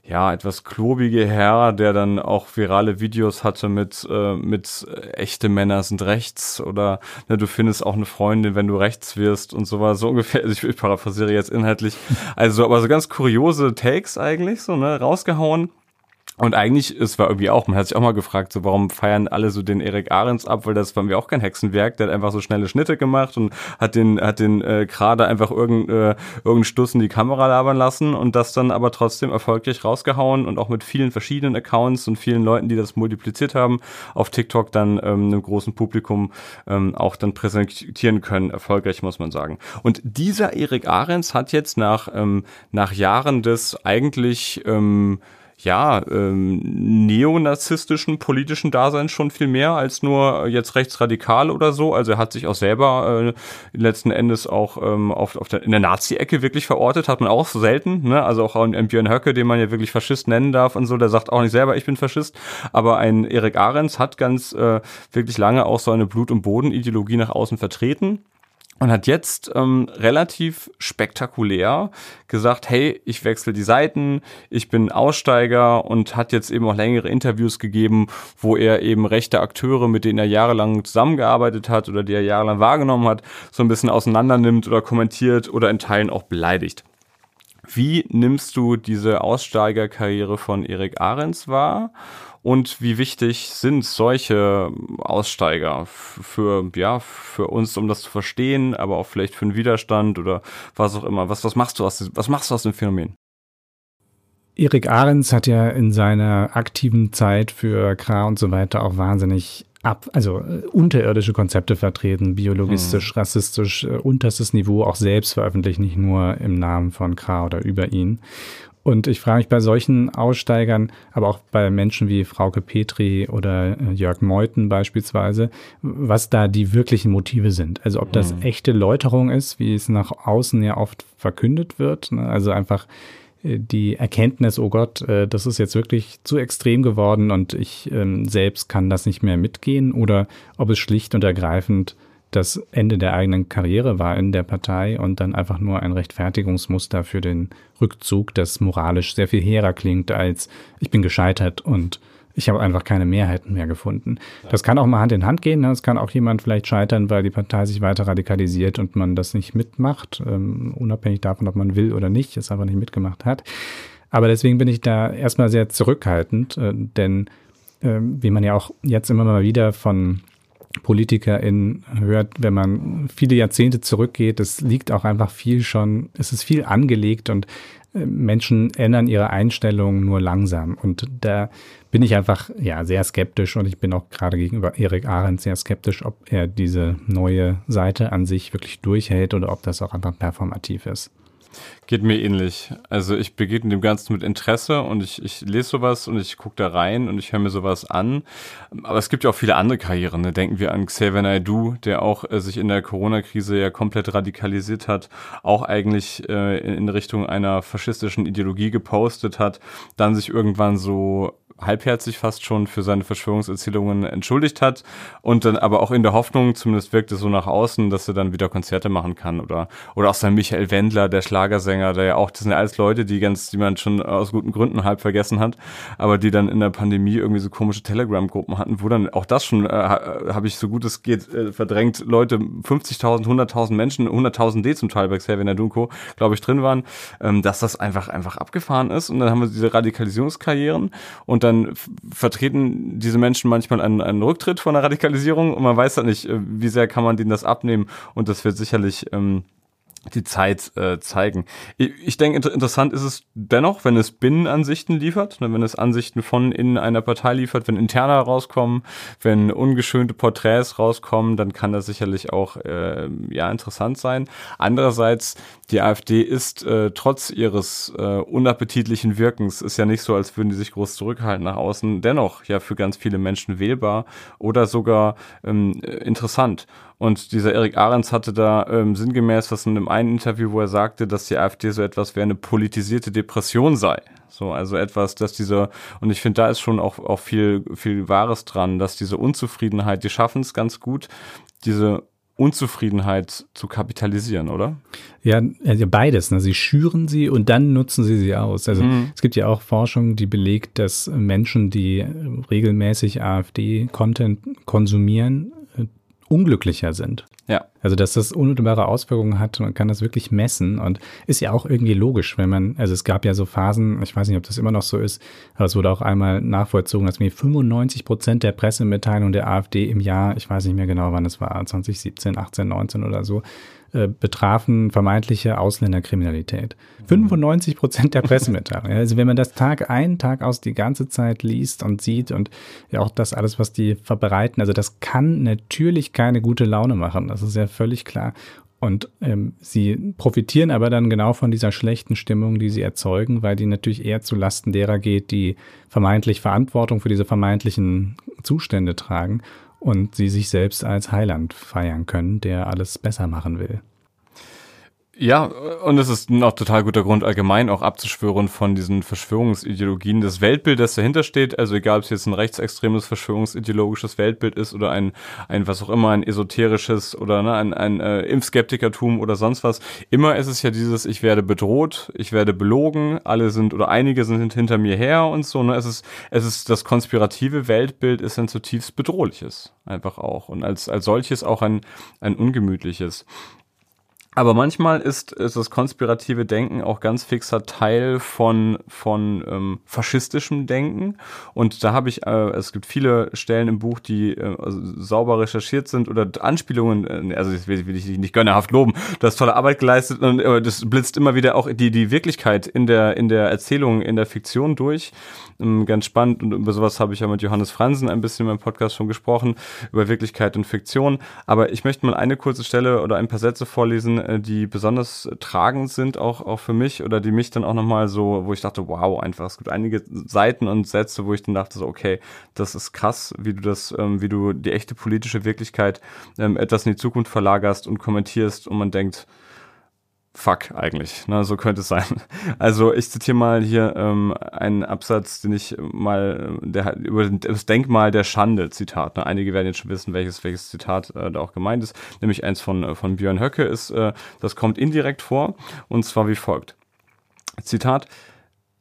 Speaker 1: klobige Herr, der dann auch virale Videos hatte mit echte Männer sind rechts oder ne, du findest auch eine Freundin, wenn du rechts wirst und sowas, so ungefähr, also ich paraphrasiere jetzt inhaltlich, also aber so ganz kuriose Takes eigentlich, so, ne, rausgehauen. Und eigentlich, es war irgendwie auch, man hat sich auch mal gefragt, so warum feiern alle so den Erik Ahrens ab, weil das war mir auch kein Hexenwerk, der hat einfach so schnelle Schnitte gemacht und hat den gerade einfach irgendeinen Stuss in die Kamera labern lassen und das dann aber trotzdem erfolgreich rausgehauen und auch mit vielen verschiedenen Accounts und vielen Leuten, die das multipliziert haben, auf TikTok dann einem großen Publikum auch dann präsentieren können, erfolgreich, muss man sagen. Und dieser Erik Ahrens hat jetzt nach Jahren des eigentlich neonazistischen politischen Daseins schon viel mehr als nur jetzt rechtsradikal oder so. Also er hat sich auch selber letzten Endes auch in der Nazi-Ecke wirklich verortet, hat man auch so selten, ne? Also auch ein Björn Höcke, den man ja wirklich Faschist nennen darf und so, der sagt auch nicht selber, ich bin Faschist, aber ein Erik Ahrens hat ganz wirklich lange auch so eine Blut- und Boden-Ideologie nach außen vertreten. Und hat jetzt relativ spektakulär gesagt, hey, ich wechsle die Seiten, ich bin Aussteiger und hat jetzt eben auch längere Interviews gegeben, wo er eben rechte Akteure, mit denen er jahrelang zusammengearbeitet hat oder die er jahrelang wahrgenommen hat, so ein bisschen auseinandernimmt oder kommentiert oder in Teilen auch beleidigt. Wie nimmst du diese Aussteigerkarriere von Erik Ahrens wahr? Und wie wichtig sind solche Aussteiger für uns, um das zu verstehen, aber auch vielleicht für einen Widerstand oder was auch immer? Was machst du aus dem Phänomen?
Speaker 2: Erik Ahrens hat ja in seiner aktiven Zeit für Krah und so weiter auch wahnsinnig unterirdische Konzepte vertreten, biologistisch, rassistisch, unterstes Niveau, auch selbst veröffentlicht, nicht nur im Namen von Krah oder über ihn. Und ich frage mich bei solchen Aussteigern, aber auch bei Menschen wie Frauke Petri oder Jörg Meuthen beispielsweise, was da die wirklichen Motive sind. Also ob das echte Läuterung ist, wie es nach außen ja oft verkündet wird. Ne? Also einfach die Erkenntnis, oh Gott, das ist jetzt wirklich zu extrem geworden und ich selbst kann das nicht mehr mitgehen. Oder ob es schlicht und ergreifend das Ende der eigenen Karriere war in der Partei und dann einfach nur ein Rechtfertigungsmuster für den Rückzug, das moralisch sehr viel hehrer klingt als ich bin gescheitert und ich habe einfach keine Mehrheiten mehr gefunden. Das kann auch mal Hand in Hand gehen. Es kann auch jemand vielleicht scheitern, weil die Partei sich weiter radikalisiert und man das nicht mitmacht, unabhängig davon, ob man will oder nicht, es einfach nicht mitgemacht hat. Aber deswegen bin ich da erstmal sehr zurückhaltend, denn wie man ja auch jetzt immer mal wieder von PolitikerInnen hört, wenn man viele Jahrzehnte zurückgeht, es liegt auch einfach viel schon, es ist viel angelegt und Menschen ändern ihre Einstellungen nur langsam. Und da bin ich einfach sehr skeptisch und ich bin auch gerade gegenüber Erik Arendt sehr skeptisch, ob er diese neue Seite an sich wirklich durchhält oder ob das auch einfach performativ ist.
Speaker 1: Geht mir ähnlich. Also ich begegne dem Ganzen mit Interesse und ich lese sowas und ich gucke da rein und ich höre mir sowas an. Aber es gibt ja auch viele andere Karrieren. Ne? Denken wir an Xavier Naidoo, der auch sich in der Corona-Krise ja komplett radikalisiert hat, auch eigentlich in Richtung einer faschistischen Ideologie gepostet hat, dann sich irgendwann so halbherzig fast schon für seine Verschwörungserzählungen entschuldigt hat und dann aber auch in der Hoffnung, zumindest wirkt es so nach außen, dass er dann wieder Konzerte machen kann oder auch sein Michael Wendler, der Schlagersänger, der ja auch, das sind ja alles Leute, die man schon aus guten Gründen halb vergessen hat, aber die dann in der Pandemie irgendwie so komische Telegram-Gruppen hatten, wo dann auch das schon, habe ich so gut es geht verdrängt, Leute, 50.000, 100.000 Menschen, 100.000 zum Teil bei Xavier Naidoo, glaube ich, drin waren, dass das einfach abgefahren ist und dann haben wir diese Radikalisierungskarrieren und dann vertreten diese Menschen manchmal einen Rücktritt von der Radikalisierung und man weiß dann nicht, wie sehr kann man denen das abnehmen und das wird sicherlich die Zeit zeigen. Ich denke, interessant ist es dennoch, wenn es Binnenansichten liefert, wenn es Ansichten von in einer Partei liefert, wenn Interna rauskommen, wenn ungeschönte Porträts rauskommen, dann kann das sicherlich auch interessant sein. Andererseits, die AfD ist trotz ihres unappetitlichen Wirkens, ist ja nicht so, als würden die sich groß zurückhalten nach außen, dennoch ja für ganz viele Menschen wählbar oder sogar interessant. Und dieser Erik Arendt hatte da sinngemäß was in einem einen Interview, wo er sagte, dass die AfD so etwas wie eine politisierte Depression sei. So, also etwas, dass und ich finde, da ist schon auch viel Wahres dran, dass diese Unzufriedenheit, die schaffen es ganz gut, diese Unzufriedenheit zu kapitalisieren, oder?
Speaker 2: Ja, also beides. Ne? Sie schüren sie und dann nutzen sie aus. Also es gibt ja auch Forschung, die belegt, dass Menschen, die regelmäßig AfD-Content konsumieren, unglücklicher sind.
Speaker 1: Ja.
Speaker 2: Also, dass das unmittelbare Auswirkungen hat, man kann das wirklich messen und ist ja auch irgendwie logisch, also es gab ja so Phasen, ich weiß nicht, ob das immer noch so ist, aber es wurde auch einmal nachvollzogen, dass mir 95% der Pressemitteilungen der AfD im Jahr, ich weiß nicht mehr genau, wann es war, 2017, 18, 19 oder so, betrafen vermeintliche Ausländerkriminalität. 95% der Pressemitteilungen. Also wenn man das Tag ein, Tag aus die ganze Zeit liest und sieht und ja auch das alles, was die verbreiten, also das kann natürlich keine gute Laune machen. Das ist ja völlig klar. Und sie profitieren aber dann genau von dieser schlechten Stimmung, die sie erzeugen, weil die natürlich eher zu Lasten derer geht, die vermeintlich Verantwortung für diese vermeintlichen Zustände tragen und sie sich selbst als Heiland feiern können, der alles besser machen will.
Speaker 1: Ja, und es ist auch total guter Grund, allgemein auch abzuschwören von diesen Verschwörungsideologien. Das Weltbild, das dahinter steht, also egal, ob es jetzt ein rechtsextremes verschwörungsideologisches Weltbild ist oder ein was auch immer, ein esoterisches oder ein Impfskeptikertum oder sonst was. Immer ist es ja dieses, ich werde bedroht, ich werde belogen, einige sind hinter mir her und so. Ne? Es ist das konspirative Weltbild ist ein zutiefst bedrohliches, einfach auch. Und als solches auch ein ungemütliches. Aber manchmal ist das konspirative Denken auch ganz fixer Teil von faschistischem Denken. Und da habe ich, es gibt viele Stellen im Buch, die sauber recherchiert sind oder Anspielungen, also das will ich nicht gönnerhaft loben, du hast tolle Arbeit geleistet und das blitzt immer wieder auch die Wirklichkeit in der Erzählung, in der Fiktion durch. Ganz spannend und über sowas habe ich ja mit Johannes Franzen ein bisschen in meinem Podcast schon gesprochen, über Wirklichkeit und Fiktion. Aber ich möchte mal eine kurze Stelle oder ein paar Sätze vorlesen, die besonders tragend sind, auch für mich oder die mich dann auch nochmal so, wo ich dachte, wow, einfach, es gibt einige Seiten und Sätze, wo ich dann dachte, so, okay, das ist krass, wie du die echte politische Wirklichkeit etwas in die Zukunft verlagerst und kommentierst und man denkt, fuck eigentlich, ne, so könnte es sein. Also ich zitiere mal hier einen Absatz, den ich mal über das Denkmal der Schande, Zitat. Ne? Einige werden jetzt schon wissen, welches Zitat da auch gemeint ist. Nämlich eins von Björn Höcke ist, das kommt indirekt vor und zwar wie folgt. Zitat: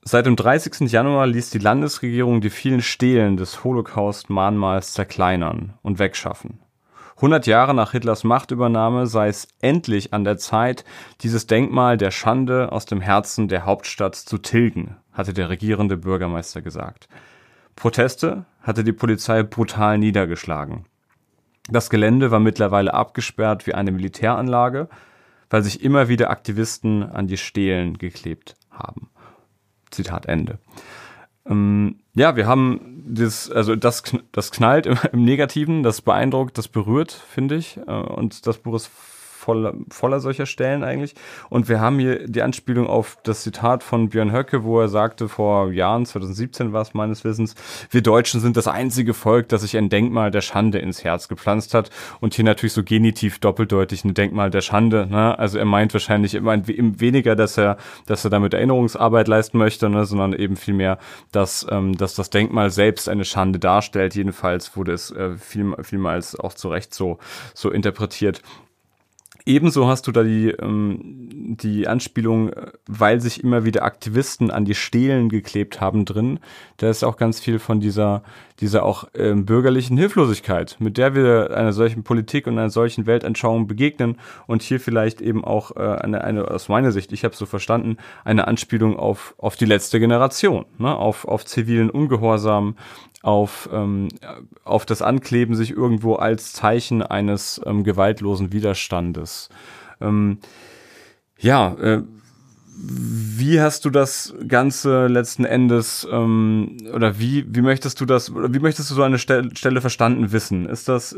Speaker 1: Seit dem 30. Januar ließ die Landesregierung die vielen Stelen des Holocaust-Mahnmals zerkleinern und wegschaffen. 100 Jahre nach Hitlers Machtübernahme sei es endlich an der Zeit, dieses Denkmal der Schande aus dem Herzen der Hauptstadt zu tilgen, hatte der regierende Bürgermeister gesagt. Proteste hatte die Polizei brutal niedergeschlagen. Das Gelände war mittlerweile abgesperrt wie eine Militäranlage, weil sich immer wieder Aktivisten an die Stelen geklebt haben. Zitat Ende. Ja, wir haben das knallt im Negativen, das beeindruckt, das berührt, finde ich. Und das Buch ist voller solcher Stellen eigentlich. Und wir haben hier die Anspielung auf das Zitat von Björn Höcke, wo er sagte vor Jahren, 2017 war es meines Wissens, wir Deutschen sind das einzige Volk, das sich ein Denkmal der Schande ins Herz gepflanzt hat. Und hier natürlich so genitiv doppeldeutig ein Denkmal der Schande. Ne? Also er meint wahrscheinlich immer weniger, dass er damit Erinnerungsarbeit leisten möchte, ne? Sondern eben vielmehr, dass das Denkmal selbst eine Schande darstellt. Jedenfalls wurde es vielmals auch zu Recht so interpretiert. Ebenso hast du da die Anspielung, weil sich immer wieder Aktivisten an die Stelen geklebt haben drin. Da ist auch ganz viel von dieser auch bürgerlichen Hilflosigkeit, mit der wir einer solchen Politik und einer solchen Weltanschauung begegnen. Und hier vielleicht eben auch eine aus meiner Sicht, ich habe es so verstanden, eine Anspielung auf die letzte Generation, ne? Auf zivilen Ungehorsam, auf das Ankleben sich irgendwo als Zeichen eines gewaltlosen Widerstandes. Wie hast du das Ganze letzten Endes oder wie möchtest du so eine Stelle verstanden wissen? Ist das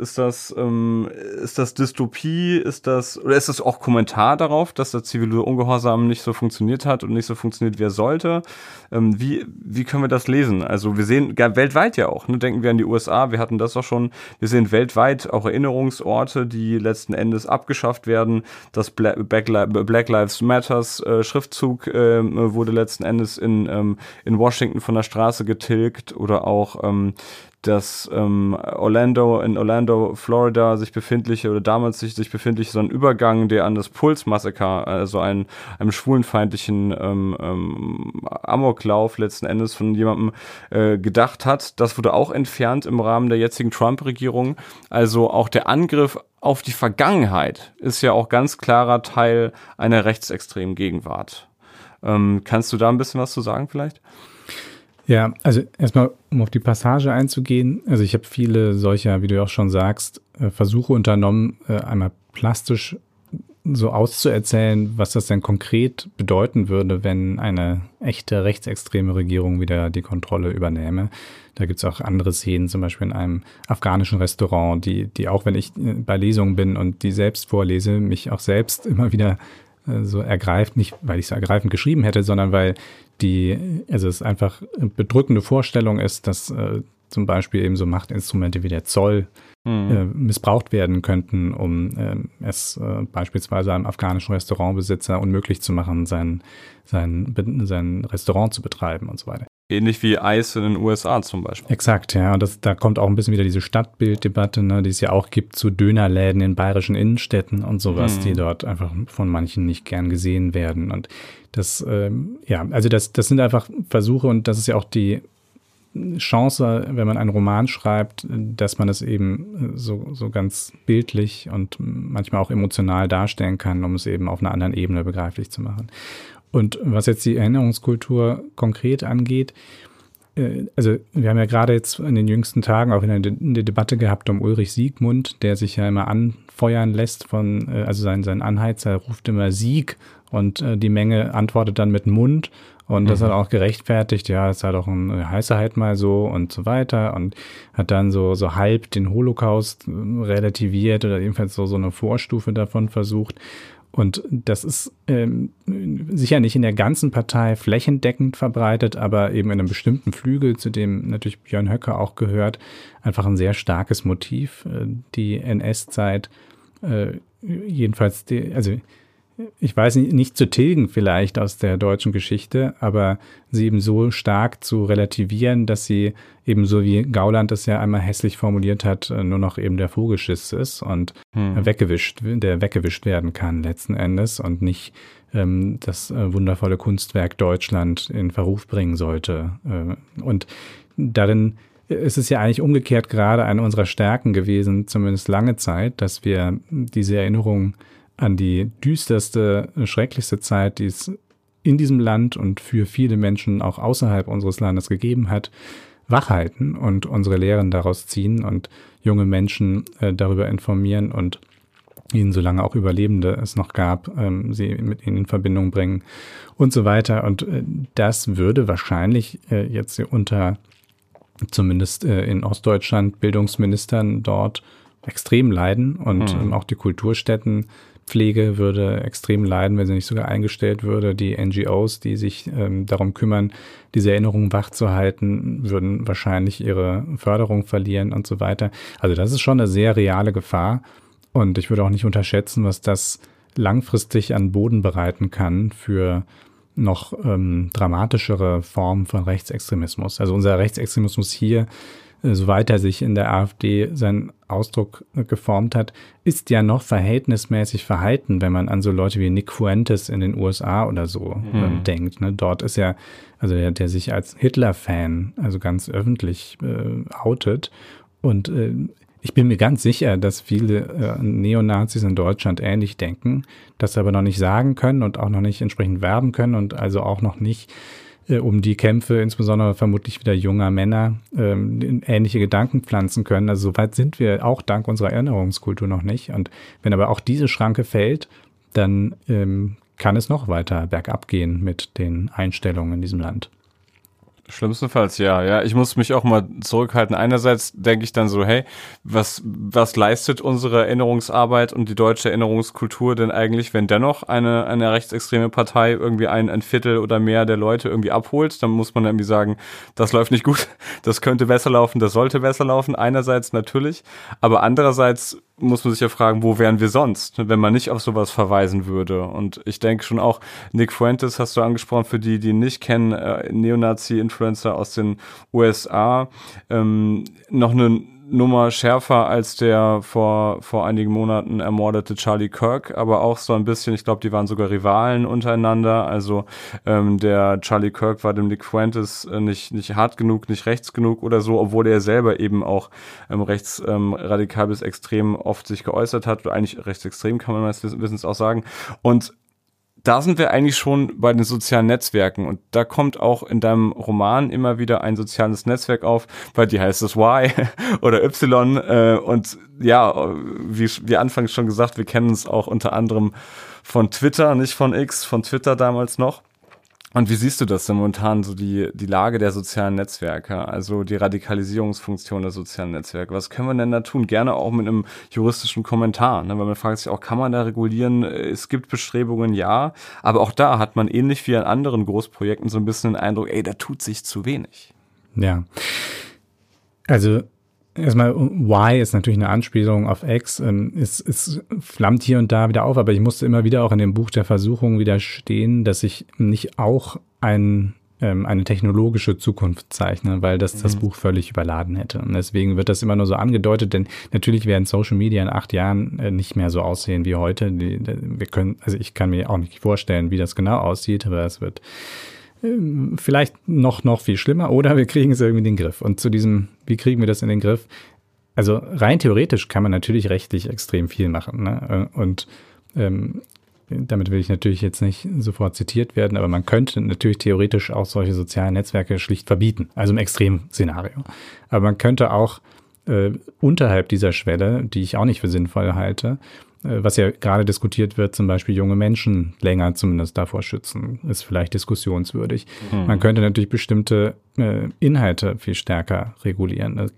Speaker 1: Dystopie? Ist das auch Kommentar darauf, dass der zivile Ungehorsam nicht so funktioniert hat und nicht so funktioniert, wie er sollte? Wie können wir das lesen? Also wir sehen weltweit ja auch, ne? Denken wir an die USA, wir hatten das auch schon. Wir sehen weltweit auch Erinnerungsorte, die letzten Endes abgeschafft werden. Das Black Lives Matters Schriftzug wurde letzten Endes in Washington von der Straße getilgt, oder auch das in Orlando, Florida sich befindliche so ein Übergang, der an das Pulse-Massaker, also einem schwulenfeindlichen Amoklauf letzten Endes von jemandem gedacht hat. Das wurde auch entfernt im Rahmen der jetzigen Trump-Regierung. Also auch der Angriff auf die Vergangenheit ist ja auch ganz klarer Teil einer rechtsextremen Gegenwart. Kannst du da ein bisschen was zu sagen vielleicht?
Speaker 2: Ja, also erstmal, um auf die Passage einzugehen. Also ich habe viele solcher, wie du auch schon sagst, Versuche unternommen, einmal plastisch so auszuerzählen, was das denn konkret bedeuten würde, wenn eine echte rechtsextreme Regierung wieder die Kontrolle übernähme. Da gibt's auch andere Szenen, zum Beispiel in einem afghanischen Restaurant, die auch, wenn ich bei Lesungen bin und die selbst vorlese, mich auch selbst immer wieder so ergreift, nicht weil ich so ergreifend geschrieben hätte, sondern weil es einfach eine bedrückende Vorstellung ist, dass zum Beispiel eben so Machtinstrumente wie der Zoll missbraucht werden könnten, um es beispielsweise einem afghanischen Restaurantbesitzer unmöglich zu machen, sein Restaurant zu betreiben und so weiter.
Speaker 1: Ähnlich wie ICE in den USA zum Beispiel.
Speaker 2: Exakt, ja. Und da kommt auch ein bisschen wieder diese Stadtbilddebatte, ne, die es ja auch gibt zu Dönerläden in bayerischen Innenstädten und sowas, die dort einfach von manchen nicht gern gesehen werden. Und das sind einfach Versuche, und das ist ja auch die Chance, wenn man einen Roman schreibt, dass man es eben so ganz bildlich und manchmal auch emotional darstellen kann, um es eben auf einer anderen Ebene begreiflich zu machen. Und was jetzt die Erinnerungskultur konkret angeht, also wir haben ja gerade jetzt in den jüngsten Tagen auch eine Debatte gehabt um Ulrich Siegmund, der sich ja immer anfeuern lässt also sein Anheizer ruft immer Sieg, und die Menge antwortet dann mit Mund, und das hat auch gerechtfertigt, ja, es sei doch ein heiße halt mal so und so weiter, und hat dann so halb den Holocaust relativiert oder jedenfalls so eine Vorstufe davon versucht. Und das ist sicher nicht in der ganzen Partei flächendeckend verbreitet, aber eben in einem bestimmten Flügel, zu dem natürlich Björn Höcke auch gehört, einfach ein sehr starkes Motiv. Die NS-Zeit, jedenfalls ich weiß nicht zu tilgen vielleicht aus der deutschen Geschichte, aber sie eben so stark zu relativieren, dass sie ebenso wie Gauland das ja einmal hässlich formuliert hat, nur noch eben der Vogelschiss ist und weggewischt werden kann letzten Endes und nicht das wundervolle Kunstwerk Deutschland in Verruf bringen sollte. Und darin ist es ja eigentlich umgekehrt gerade eine unserer Stärken gewesen, zumindest lange Zeit, dass wir diese Erinnerung an die düsterste, schrecklichste Zeit, die es in diesem Land und für viele Menschen auch außerhalb unseres Landes gegeben hat, wachhalten und unsere Lehren daraus ziehen und junge Menschen darüber informieren und ihnen, solange auch Überlebende es noch gab, sie mit ihnen in Verbindung bringen und so weiter. Und das würde wahrscheinlich jetzt unter zumindest in Ostdeutschland Bildungsministern dort extrem leiden und auch die Kulturstättenpflege würde extrem leiden, wenn sie nicht sogar eingestellt würde. Die NGOs, die sich darum kümmern, diese Erinnerungen wachzuhalten, würden wahrscheinlich ihre Förderung verlieren und so weiter. Also das ist schon eine sehr reale Gefahr und ich würde auch nicht unterschätzen, was das langfristig an Boden bereiten kann für noch dramatischere Formen von Rechtsextremismus. Also unser Rechtsextremismus hier, soweit er sich in der AfD seinen Ausdruck geformt hat, ist ja noch verhältnismäßig verhalten, wenn man an so Leute wie Nick Fuentes in den USA oder so denkt. Ne? Dort ist ja, also der sich als Hitler-Fan, also ganz outet und ich bin mir ganz sicher, dass viele Neonazis in Deutschland ähnlich denken, das aber noch nicht sagen können und auch noch nicht entsprechend werben können und also auch noch nicht um die Kämpfe, insbesondere vermutlich wieder junger Männer, ähnliche Gedanken pflanzen können. Also soweit sind wir auch dank unserer Erinnerungskultur noch nicht. Und wenn aber auch diese Schranke fällt, dann kann es noch weiter bergab gehen mit den Einstellungen in diesem Land.
Speaker 1: Schlimmstenfalls ja. Ich muss mich auch mal zurückhalten. Einerseits denke ich dann so, hey, was leistet unsere Erinnerungsarbeit und die deutsche Erinnerungskultur denn eigentlich, wenn dennoch eine rechtsextreme Partei irgendwie ein Viertel oder mehr der Leute irgendwie abholt? Dann muss man irgendwie sagen, das läuft nicht gut, das könnte besser laufen, das sollte besser laufen. Einerseits natürlich, aber andererseits muss man sich ja fragen, wo wären wir sonst, wenn man nicht auf sowas verweisen würde? Und ich denke schon auch, Nick Fuentes hast du angesprochen, für die ihn nicht kennen, Neonazi-Influencer aus den USA, noch eine Nummer schärfer als der vor einigen Monaten ermordete Charlie Kirk, aber auch so ein bisschen, ich glaube, die waren sogar Rivalen untereinander, also der Charlie Kirk war dem Nick Fuentes nicht hart genug, nicht rechts genug oder so, obwohl er selber eben auch rechtsradikal bis extrem oft sich geäußert hat, oder eigentlich rechtsextrem kann man meines Wissens auch sagen. Und da sind wir eigentlich schon bei den sozialen Netzwerken und da kommt auch in deinem Roman immer wieder ein soziales Netzwerk auf, bei dir heißt es Y oder Y und ja, wie anfangs schon gesagt, wir kennen es auch unter anderem von Twitter, nicht von X, von Twitter damals noch. Und wie siehst du das denn momentan, so die Lage der sozialen Netzwerke, also die Radikalisierungsfunktion der sozialen Netzwerke? Was können wir denn da tun? Gerne auch mit einem juristischen Kommentar, ne? Weil man fragt sich auch, kann man da regulieren? Es gibt Bestrebungen, ja, aber auch da hat man ähnlich wie an anderen Großprojekten so ein bisschen den Eindruck, da tut sich zu wenig.
Speaker 2: Ja, also erstmal, Y ist natürlich eine Anspielung auf X. Es flammt hier und da wieder auf, aber ich musste immer wieder auch in dem Buch der Versuchung widerstehen, dass ich nicht auch eine technologische Zukunft zeichne, weil das Buch völlig überladen hätte. Und deswegen wird das immer nur so angedeutet, denn natürlich werden Social Media in 8 Jahren nicht mehr so aussehen wie heute. Ich kann mir auch nicht vorstellen, wie das genau aussieht, aber es wird vielleicht noch viel schlimmer oder wir kriegen es irgendwie in den Griff. Und zu diesem, wie kriegen wir das in den Griff? Also rein theoretisch kann man natürlich rechtlich extrem viel machen, ne? Und damit will ich natürlich jetzt nicht sofort zitiert werden, aber man könnte natürlich theoretisch auch solche sozialen Netzwerke schlicht verbieten, also im Extremszenario. Aber man könnte auch unterhalb dieser Schwelle, die ich auch nicht für sinnvoll halte, was ja gerade diskutiert wird, zum Beispiel junge Menschen länger zumindest davor schützen, ist vielleicht diskussionswürdig. Man könnte natürlich bestimmte Inhalte viel stärker regulieren. Da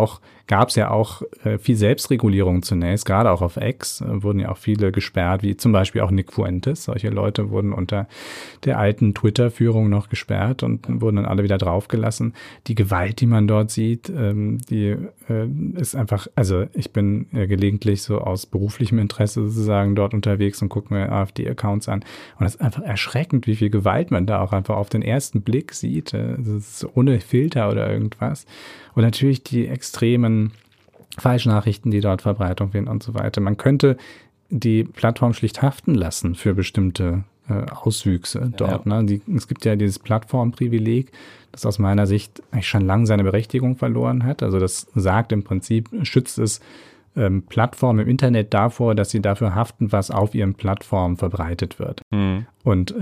Speaker 2: gab es ja auch viel Selbstregulierung zunächst, gerade auch auf X wurden ja auch viele gesperrt, wie zum Beispiel auch Nick Fuentes. Solche Leute wurden unter der alten Twitter-Führung noch gesperrt und wurden dann alle wieder draufgelassen. Die Gewalt, die man dort sieht, die ist einfach, also ich bin gelegentlich so aus beruflichem Interesse sozusagen dort unterwegs und gucke mir AfD-Accounts an. Und es ist einfach erschreckend, wie viel Gewalt man da auch einfach auf den ersten Blick sieht. Das ist ohne Filter oder irgendwas. Und natürlich die extremen Falschnachrichten, die dort Verbreitung finden und so weiter. Man könnte die Plattform schlicht haften lassen für bestimmte Auswüchse dort. Ja. Ne? Es gibt ja dieses Plattformprivileg, das aus meiner Sicht eigentlich schon lange seine Berechtigung verloren hat. Also das sagt im Prinzip, schützt es Plattformen im Internet davor, dass sie dafür haften, was auf ihren Plattformen verbreitet wird. Mhm. Und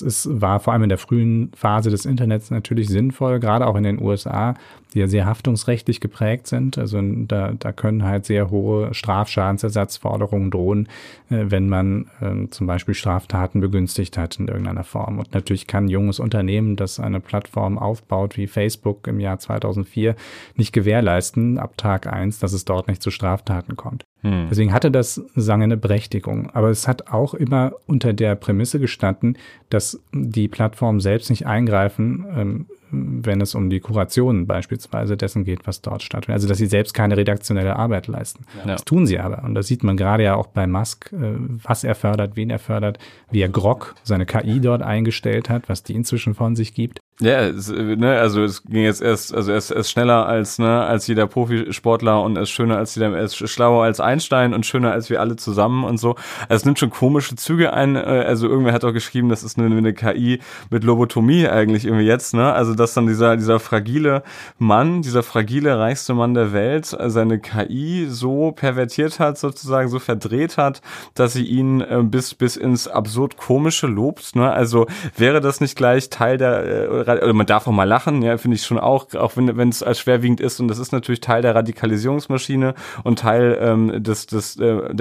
Speaker 2: war vor allem in der frühen Phase des Internets natürlich sinnvoll, gerade auch in den USA, die ja sehr haftungsrechtlich geprägt sind. Also da können halt sehr hohe Strafschadensersatzforderungen drohen, wenn man zum Beispiel Straftaten begünstigt hat in irgendeiner Form. Und natürlich kann ein junges Unternehmen, das eine Plattform aufbaut wie Facebook im Jahr 2004, nicht gewährleisten, ab Tag 1, dass es dort nicht zu Straftaten kommt. Deswegen hatte das sozusagen eine Berechtigung. Aber es hat auch immer unter der Prämisse gestanden, dass die Plattformen selbst nicht eingreifen, wenn es um die Kuration beispielsweise dessen geht, was dort stattfindet. Also, dass sie selbst keine redaktionelle Arbeit leisten. Ja. Das tun sie aber. Und das sieht man gerade ja auch bei Musk, was er fördert, wen er fördert, wie er Grok, seine KI dort eingestellt hat, was die inzwischen von sich gibt.
Speaker 1: Ja, also es ging jetzt erst schneller als jeder Profisportler und er ist schöner als er ist schlauer als Einstein und schöner als wir alle zusammen und so. Also es nimmt schon komische Züge ein. Also irgendwer hat auch geschrieben, das ist eine KI mit Lobotomie eigentlich irgendwie jetzt, ne? Also dass dann dieser fragile Mann, dieser fragile reichste Mann der Welt seine KI so pervertiert hat, sozusagen so verdreht hat, dass sie ihn bis ins absurd Komische lobt, ne? Also wäre das nicht gleich Teil der oder man darf auch mal lachen, ja, finde ich schon auch wenn es als schwerwiegend ist und das ist natürlich Teil der Radikalisierungsmaschine und Teil der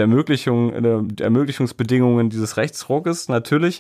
Speaker 1: Ermöglichungsbedingungen dieses Rechtsruckes natürlich.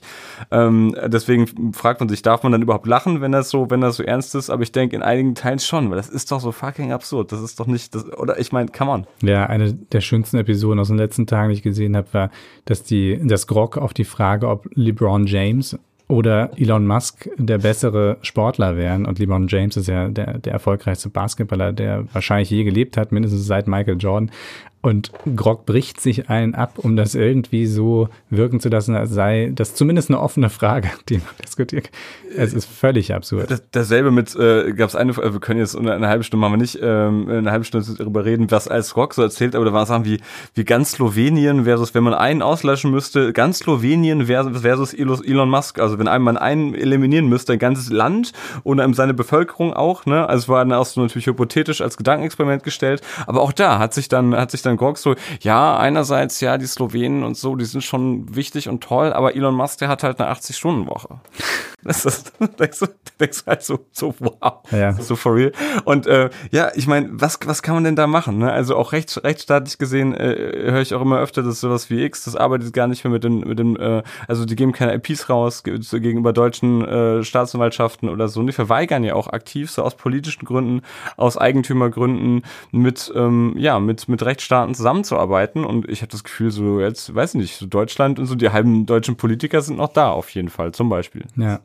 Speaker 1: Deswegen fragt man sich, darf man dann überhaupt lachen, wenn das so ernst ist? Aber ich denke in einigen Teilen schon, weil das ist doch so fucking absurd. Das ist doch nicht, oder ich meine, come on.
Speaker 2: Ja, eine der schönsten Episoden aus den letzten Tagen, die ich gesehen habe, war, dass Grok auf die Frage, ob LeBron James oder Elon Musk der bessere Sportler wären. Und LeBron James ist ja der erfolgreichste Basketballer, der wahrscheinlich je gelebt hat, mindestens seit Michael Jordan. Und Grok bricht sich einen ab, um das irgendwie so wirken zu lassen, als sei das zumindest eine offene Frage, die man diskutiert. Es ist völlig absurd.
Speaker 1: Dasselbe mit, gab es wir können jetzt eine halbe Stunde, machen wir nicht, eine halbe Stunde darüber reden, was als Grok so erzählt, aber da waren Sachen wie ganz Slowenien versus, wenn man einen auslöschen müsste, ganz Slowenien versus Elon Musk. Also wenn man einen eliminieren müsste, ein ganzes Land und seine Bevölkerung auch, ne? Also es war dann auch so natürlich hypothetisch als Gedankenexperiment gestellt, aber auch da hat sich dann Grok so, ja, einerseits, ja, die Slowenen und so, die sind schon wichtig und toll, aber Elon Musk, der hat halt eine 80-Stunden-Woche. Denkst du halt so wow, ja. So for real. Und ja, ich meine, was kann man denn da machen? Ne? Also auch rechtsstaatlich gesehen höre ich auch immer öfter, dass sowas wie X, das arbeitet gar nicht mehr mit dem also die geben keine IPs raus gegenüber deutschen Staatsanwaltschaften oder so. Und die verweigern ja auch aktiv, so aus politischen Gründen, aus Eigentümergründen mit Rechtsstaaten zusammenzuarbeiten. Und ich habe das Gefühl, so jetzt, weiß nicht, so Deutschland und so, die halben deutschen Politiker sind noch da auf jeden Fall, zum Beispiel.
Speaker 2: Ja.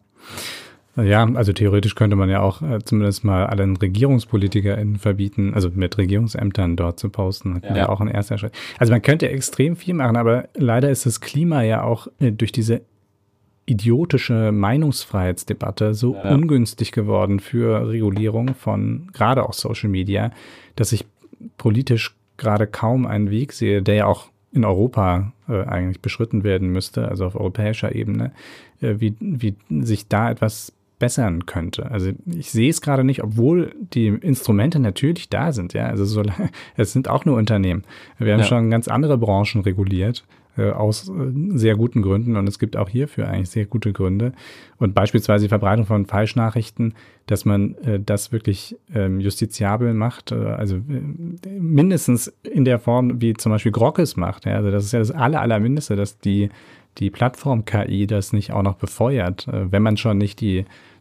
Speaker 2: Ja, also theoretisch könnte man ja auch zumindest mal allen RegierungspolitikerInnen verbieten, also mit Regierungsämtern dort zu posten. Das wäre auch ein erster Schritt. Also man könnte extrem viel machen, aber leider ist das Klima ja auch durch diese idiotische Meinungsfreiheitsdebatte so ungünstig geworden für Regulierung von gerade auch Social Media, dass ich politisch gerade kaum einen Weg sehe, der ja auch in Europa eigentlich beschritten werden müsste, also auf europäischer Ebene, wie sich da etwas bessern könnte. Also ich sehe es gerade nicht, obwohl die Instrumente natürlich da sind. Ja, also es sind auch nur Unternehmen. Wir haben schon ganz andere Branchen reguliert, aus sehr guten Gründen und es gibt auch hierfür eigentlich sehr gute Gründe. Und beispielsweise die Verbreitung von Falschnachrichten, dass man das wirklich justiziabel macht, also mindestens in der Form, wie zum Beispiel Grok es macht. Ja? Also das ist ja das Allermindeste, dass die Plattform-KI das nicht auch noch befeuert, wenn man schon nicht die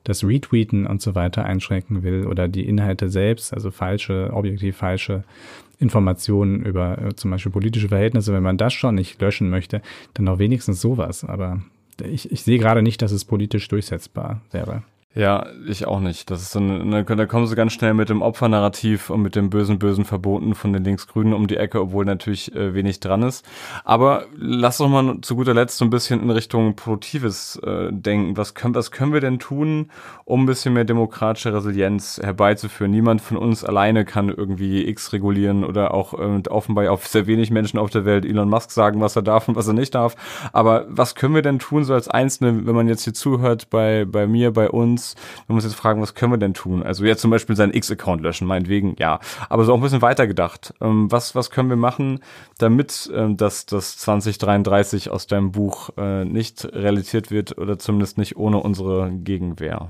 Speaker 2: das Retweeten und so weiter einschränken will oder die Inhalte selbst, also objektiv falsche Informationen über zum Beispiel politische Verhältnisse, wenn man das schon nicht löschen möchte, dann auch wenigstens sowas. Aber ich sehe gerade nicht, dass es politisch durchsetzbar wäre.
Speaker 1: Ja, ich auch nicht. Das ist da kommen sie ganz schnell mit dem Opfernarrativ und mit dem bösen Verboten von den Linksgrünen um die Ecke, obwohl natürlich wenig dran ist. Aber lass doch mal zu guter Letzt so ein bisschen in Richtung Produktives denken. Was können wir denn tun, um ein bisschen mehr demokratische Resilienz herbeizuführen? Niemand von uns alleine kann irgendwie X regulieren oder auch offenbar auf sehr wenig Menschen auf der Welt Elon Musk sagen, was er darf und was er nicht darf. Aber was können wir denn tun, so als Einzelne, wenn man jetzt hier zuhört bei mir, bei uns? Wir müssen jetzt fragen, was können wir denn tun? Also jetzt zum Beispiel seinen X-Account löschen, meinetwegen, ja. Aber so auch ein bisschen weiter gedacht. Was können wir machen, damit das 2033 aus deinem Buch nicht realisiert wird oder zumindest nicht ohne unsere Gegenwehr?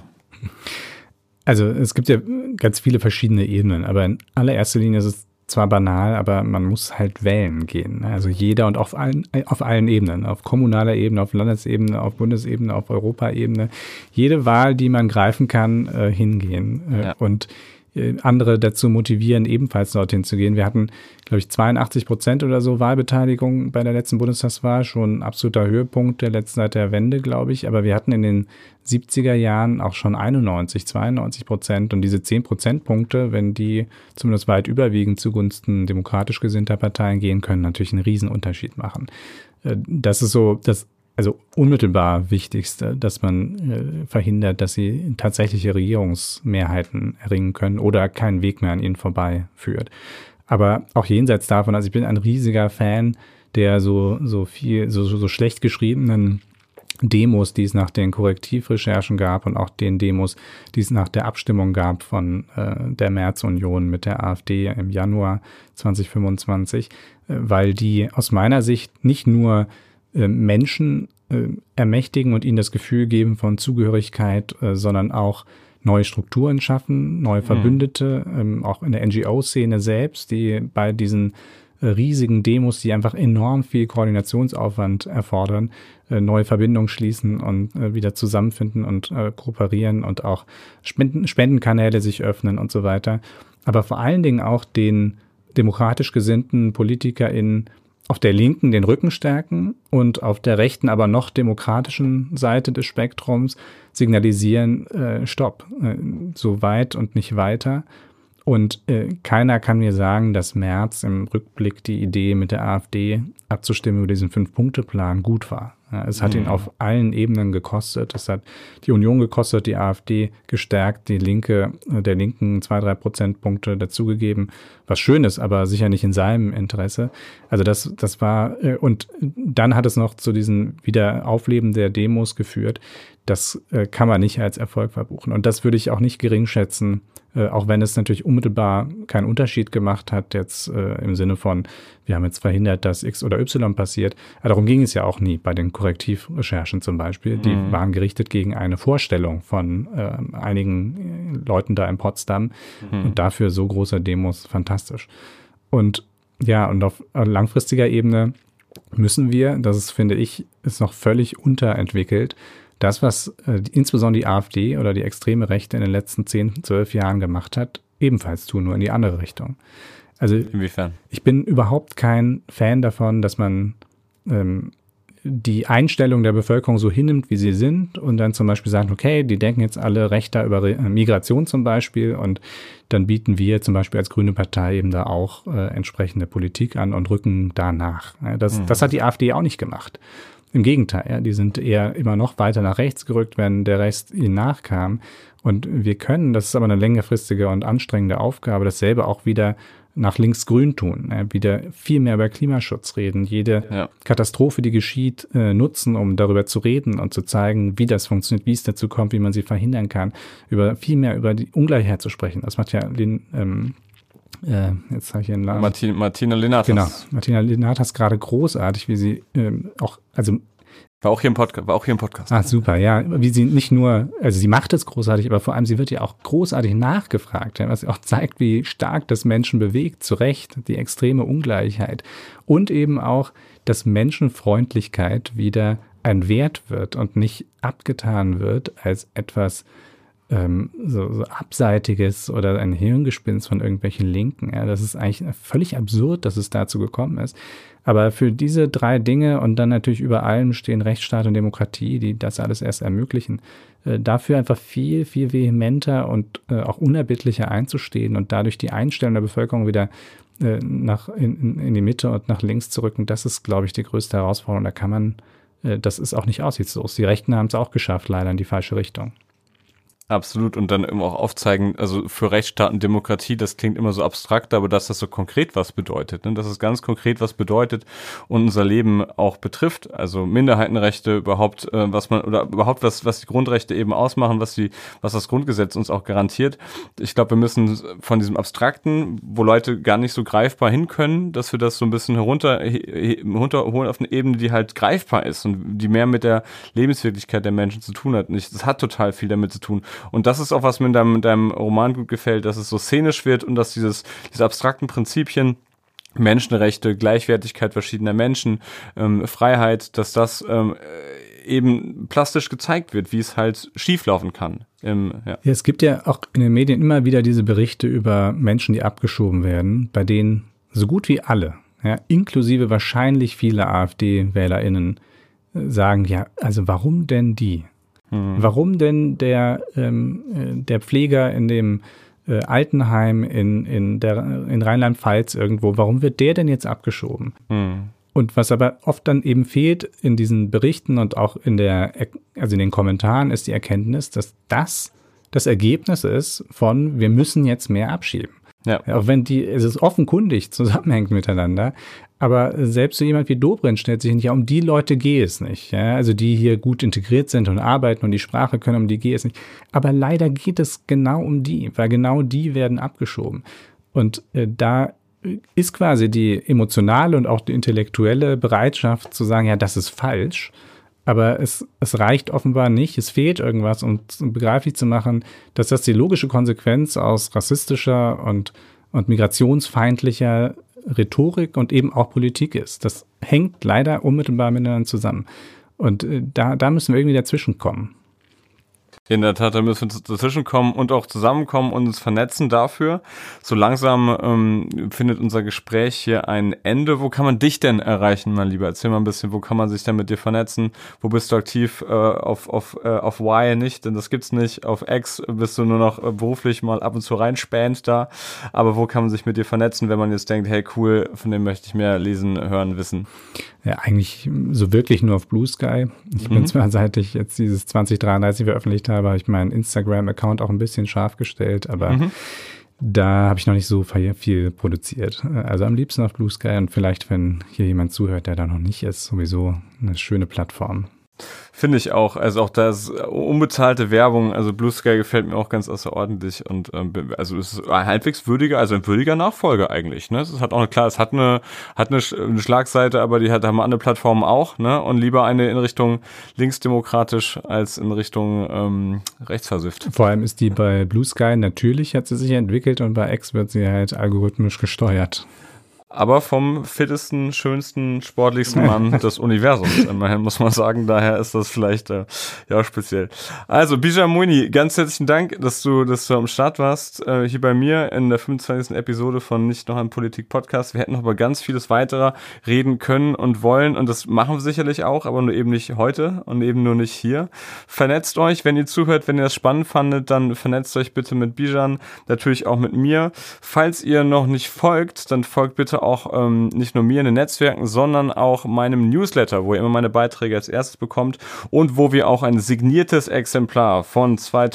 Speaker 2: Also es gibt ja ganz viele verschiedene Ebenen, aber in allererster Linie ist es zwar banal, aber man muss halt wählen gehen. Also jeder und auf allen Ebenen, auf kommunaler Ebene, auf Landesebene, auf Bundesebene, auf Europaebene. Jede Wahl, die man greifen kann, hingehen. Ja. Und andere dazu motivieren, ebenfalls dorthin zu gehen. Wir hatten, glaube ich, 82% oder so Wahlbeteiligung bei der letzten Bundestagswahl, schon ein absoluter Höhepunkt seit der Wende, glaube ich. Aber wir hatten in den 70er Jahren auch schon 92% und diese 10 Prozentpunkte, wenn die zumindest weit überwiegend zugunsten demokratisch gesinnter Parteien gehen, können natürlich einen riesen Unterschied machen. Das ist so das unmittelbar Wichtigste, dass man verhindert, dass sie tatsächliche Regierungsmehrheiten erringen können oder keinen Weg mehr an ihnen vorbei führt. Aber auch jenseits davon, also ich bin ein riesiger Fan der so schlecht geschriebenen Demos, die es nach den Korrektivrecherchen gab und auch den Demos, die es nach der Abstimmung gab von der März-Union mit der AfD im Januar 2025, weil die aus meiner Sicht nicht nur Menschen ermächtigen und ihnen das Gefühl geben von Zugehörigkeit, sondern auch neue Strukturen schaffen, neue Verbündete, auch in der NGO-Szene selbst, die bei diesen riesigen Demos, die einfach enorm viel Koordinationsaufwand erfordern, neue Verbindungen schließen und wieder zusammenfinden und kooperieren und auch Spendenkanäle sich öffnen und so weiter. Aber vor allen Dingen auch den demokratisch gesinnten PolitikerInnen auf der Linken den Rücken stärken und auf der rechten, aber noch demokratischen Seite des Spektrums signalisieren, Stopp, so weit und nicht weiter. Und keiner kann mir sagen, dass Merz im Rückblick die Idee mit der AfD abzustimmen über diesen 5-Punkte-Plan gut war. Ja, es hat ihn auf allen Ebenen gekostet. Es hat die Union gekostet, die AfD gestärkt, der Linken 2-3 Prozentpunkte dazugegeben. Was schön ist, aber sicher nicht in seinem Interesse. Also das war, und dann hat es noch zu diesen Wiederaufleben der Demos geführt. Das kann man nicht als Erfolg verbuchen. Und das würde ich auch nicht gering schätzen, auch wenn es natürlich unmittelbar keinen Unterschied gemacht hat, jetzt im Sinne von, wir haben jetzt verhindert, dass X oder Y passiert. Aber darum ging es ja auch nie bei den Korrektivrecherchen zum Beispiel. Die waren gerichtet gegen eine Vorstellung von einigen Leuten da in Potsdam. Und dafür so große Demos fantastisch. Und ja, und auf langfristiger Ebene müssen wir, das ist, finde ich, ist noch völlig unterentwickelt, das, was insbesondere die AfD oder die extreme Rechte in den letzten 10, 12 Jahren gemacht hat, ebenfalls tun, nur in die andere Richtung. Also
Speaker 1: inwiefern?
Speaker 2: Ich bin überhaupt kein Fan davon, dass man die Einstellung der Bevölkerung so hinnimmt, wie sie sind und dann zum Beispiel sagt, okay, die denken jetzt alle rechter über Migration zum Beispiel und dann bieten wir zum Beispiel als Grüne Partei eben da auch entsprechende Politik an und rücken danach. Das hat die AfD auch nicht gemacht. Im Gegenteil, ja, die sind eher immer noch weiter nach rechts gerückt, wenn der Rest ihnen nachkam. Und wir können, das ist aber eine längerfristige und anstrengende Aufgabe, dasselbe auch wieder nach links-grün tun, wieder viel mehr über Klimaschutz reden, jede Katastrophe, die geschieht, nutzen, um darüber zu reden und zu zeigen, wie das funktioniert, wie es dazu kommt, wie man sie verhindern kann, viel mehr über die Ungleichheit zu sprechen. Das macht ja jetzt habe ich ihren Namen.
Speaker 1: Martina Linathas.
Speaker 2: Genau, Martina Linathas gerade großartig, wie sie
Speaker 1: war auch hier im Podcast.
Speaker 2: Ah, super, ja. Wie sie nicht nur, also sie macht es großartig, aber vor allem sie wird ja auch großartig nachgefragt, was auch zeigt, wie stark das Menschen bewegt, zu Recht, die extreme Ungleichheit. Und eben auch, dass Menschenfreundlichkeit wieder ein Wert wird und nicht abgetan wird als etwas, so Abseitiges oder ein Hirngespinst von irgendwelchen Linken. Ja, das ist eigentlich völlig absurd, dass es dazu gekommen ist. Aber für diese 3 Dinge und dann natürlich über allem stehen Rechtsstaat und Demokratie, die das alles erst ermöglichen, dafür einfach viel, viel vehementer und auch unerbittlicher einzustehen und dadurch die Einstellung der Bevölkerung wieder in die Mitte und nach links zu rücken, das ist, glaube ich, die größte Herausforderung. Da kann man, das ist auch nicht aussichtslos. Die Rechten haben es auch geschafft, leider in die falsche Richtung.
Speaker 1: Absolut, und dann eben auch aufzeigen, also für Rechtsstaat und Demokratie, das klingt immer so abstrakt, aber dass das so konkret was bedeutet, ne? Dass es ganz konkret was bedeutet und unser Leben auch betrifft, also Minderheitenrechte überhaupt, was die Grundrechte eben ausmachen, was das Grundgesetz uns auch garantiert. Ich glaube, wir müssen von diesem Abstrakten, wo Leute gar nicht so greifbar hin können, dass wir das so ein bisschen herunterholen auf eine Ebene, die halt greifbar ist und die mehr mit der Lebenswirklichkeit der Menschen zu tun hat. Das hat total viel damit zu tun. Und das ist auch, was mir in deinem Roman gut gefällt, dass es so szenisch wird und dass diese abstrakten Prinzipien, Menschenrechte, Gleichwertigkeit verschiedener Menschen, Freiheit, dass das eben plastisch gezeigt wird, wie es halt schieflaufen kann.
Speaker 2: Ja, es gibt ja auch in den Medien immer wieder diese Berichte über Menschen, die abgeschoben werden, bei denen so gut wie alle, ja, inklusive wahrscheinlich viele AfD-WählerInnen, sagen, ja, also warum denn die? Warum denn der Pfleger in dem Altenheim in Rheinland-Pfalz irgendwo, warum wird der denn jetzt abgeschoben? Und was aber oft dann eben fehlt in diesen Berichten und auch in den Kommentaren, ist die Erkenntnis, dass das Ergebnis ist von, wir müssen jetzt mehr abschieben. Ja. Auch wenn es ist offenkundig zusammenhängt miteinander, aber selbst so jemand wie Dobrindt stellt sich nicht, ja, um die Leute geht es nicht, ja, also die hier gut integriert sind und arbeiten und die Sprache können, um die geht es nicht. Aber leider geht es genau um die, weil genau die werden abgeschoben. Und da ist quasi die emotionale und auch die intellektuelle Bereitschaft zu sagen, ja, das ist falsch. Aber es reicht offenbar nicht, es fehlt irgendwas, um begreiflich zu machen, dass das die logische Konsequenz aus rassistischer und migrationsfeindlicher Rhetorik und eben auch Politik ist. Das hängt leider unmittelbar miteinander zusammen. Und da müssen wir irgendwie dazwischen kommen.
Speaker 1: In der Tat, da müssen wir dazwischen kommen und auch zusammenkommen und uns vernetzen dafür. So langsam findet unser Gespräch hier ein Ende. Wo kann man dich denn erreichen, mein Lieber? Erzähl mal ein bisschen, wo kann man sich denn mit dir vernetzen? Wo bist du aktiv? Auf Y nicht, denn das gibt's nicht. Auf X bist du nur noch beruflich mal ab und zu reinspähend da. Aber wo kann man sich mit dir vernetzen, wenn man jetzt denkt, hey cool, von dem möchte ich mehr lesen, hören, wissen?
Speaker 2: Ja, eigentlich so wirklich nur auf Blue Sky. Ich bin zwar, seit ich jetzt dieses 2033 veröffentlicht habe, habe ich meinen Instagram-Account auch ein bisschen scharf gestellt, aber da habe ich noch nicht so viel produziert. Also am liebsten auf Blue Sky und vielleicht, wenn hier jemand zuhört, der da noch nicht ist, sowieso eine schöne Plattform.
Speaker 1: Finde ich auch. Also auch das unbezahlte Werbung, also Blue Sky gefällt mir auch ganz außerordentlich und also es ist ein halbwegs ein würdiger Nachfolger eigentlich. Ne? Es hat auch es hat eine Schlagseite, aber haben andere Plattformen auch, ne? Und lieber eine in Richtung linksdemokratisch als in Richtung rechtsversifft.
Speaker 2: Vor allem ist die bei Blue Sky natürlich, hat sie sich entwickelt und bei X wird sie halt algorithmisch gesteuert.
Speaker 1: Aber vom fittesten, schönsten, sportlichsten Mann des Universums. Immerhin muss man sagen, daher ist das vielleicht ja speziell. Also Bijan Moini, ganz herzlichen Dank, dass du am Start warst, hier bei mir in der 25. Episode von Nicht noch ein Politik-Podcast. Wir hätten noch über ganz vieles weiterer reden können und wollen und das machen wir sicherlich auch, aber nur eben nicht heute und eben nur nicht hier. Vernetzt euch, wenn ihr zuhört, wenn ihr das spannend fandet, dann vernetzt euch bitte mit Bijan, natürlich auch mit mir. Falls ihr noch nicht folgt, dann folgt bitte auch nicht nur mir in den Netzwerken, sondern auch meinem Newsletter, wo ihr immer meine Beiträge als erstes bekommt und wo wir auch ein signiertes Exemplar von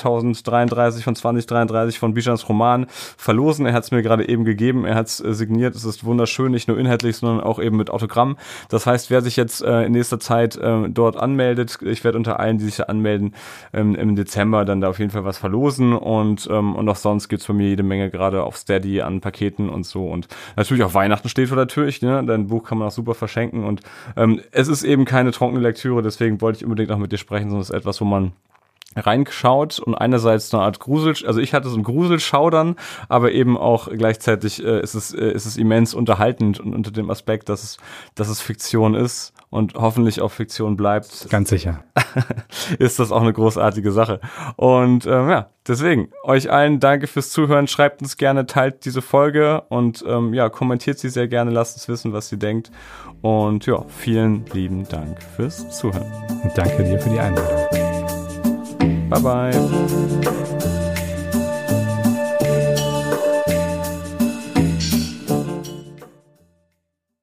Speaker 1: 2033 von Bijans Roman verlosen. Er hat es mir gerade eben gegeben, er hat es signiert, es ist wunderschön, nicht nur inhaltlich, sondern auch eben mit Autogramm. Das heißt, wer sich jetzt in nächster Zeit dort anmeldet, ich werde unter allen, die sich da anmelden, im Dezember dann da auf jeden Fall was verlosen und auch sonst gibt's bei mir jede Menge gerade auf Steady an Paketen und so und natürlich auch Weihnachten steht vor der Tür, ne? Dein Buch kann man auch super verschenken und es ist eben keine trockene Lektüre, deswegen wollte ich unbedingt auch mit dir sprechen, sondern es ist etwas, wo man reinschaut und einerseits eine Art also ich hatte so ein Gruselschaudern, aber eben auch gleichzeitig ist es immens unterhaltend und unter dem Aspekt, dass es Fiktion ist und hoffentlich auch Fiktion bleibt.
Speaker 2: Ganz sicher.
Speaker 1: Ist das auch eine großartige Sache. Und deswegen, euch allen danke fürs Zuhören. Schreibt uns gerne, teilt diese Folge und kommentiert sie sehr gerne. Lasst uns wissen, was ihr denkt. Und ja, vielen lieben Dank fürs Zuhören.
Speaker 2: Und danke dir für die Einladung.
Speaker 1: Bye, bye.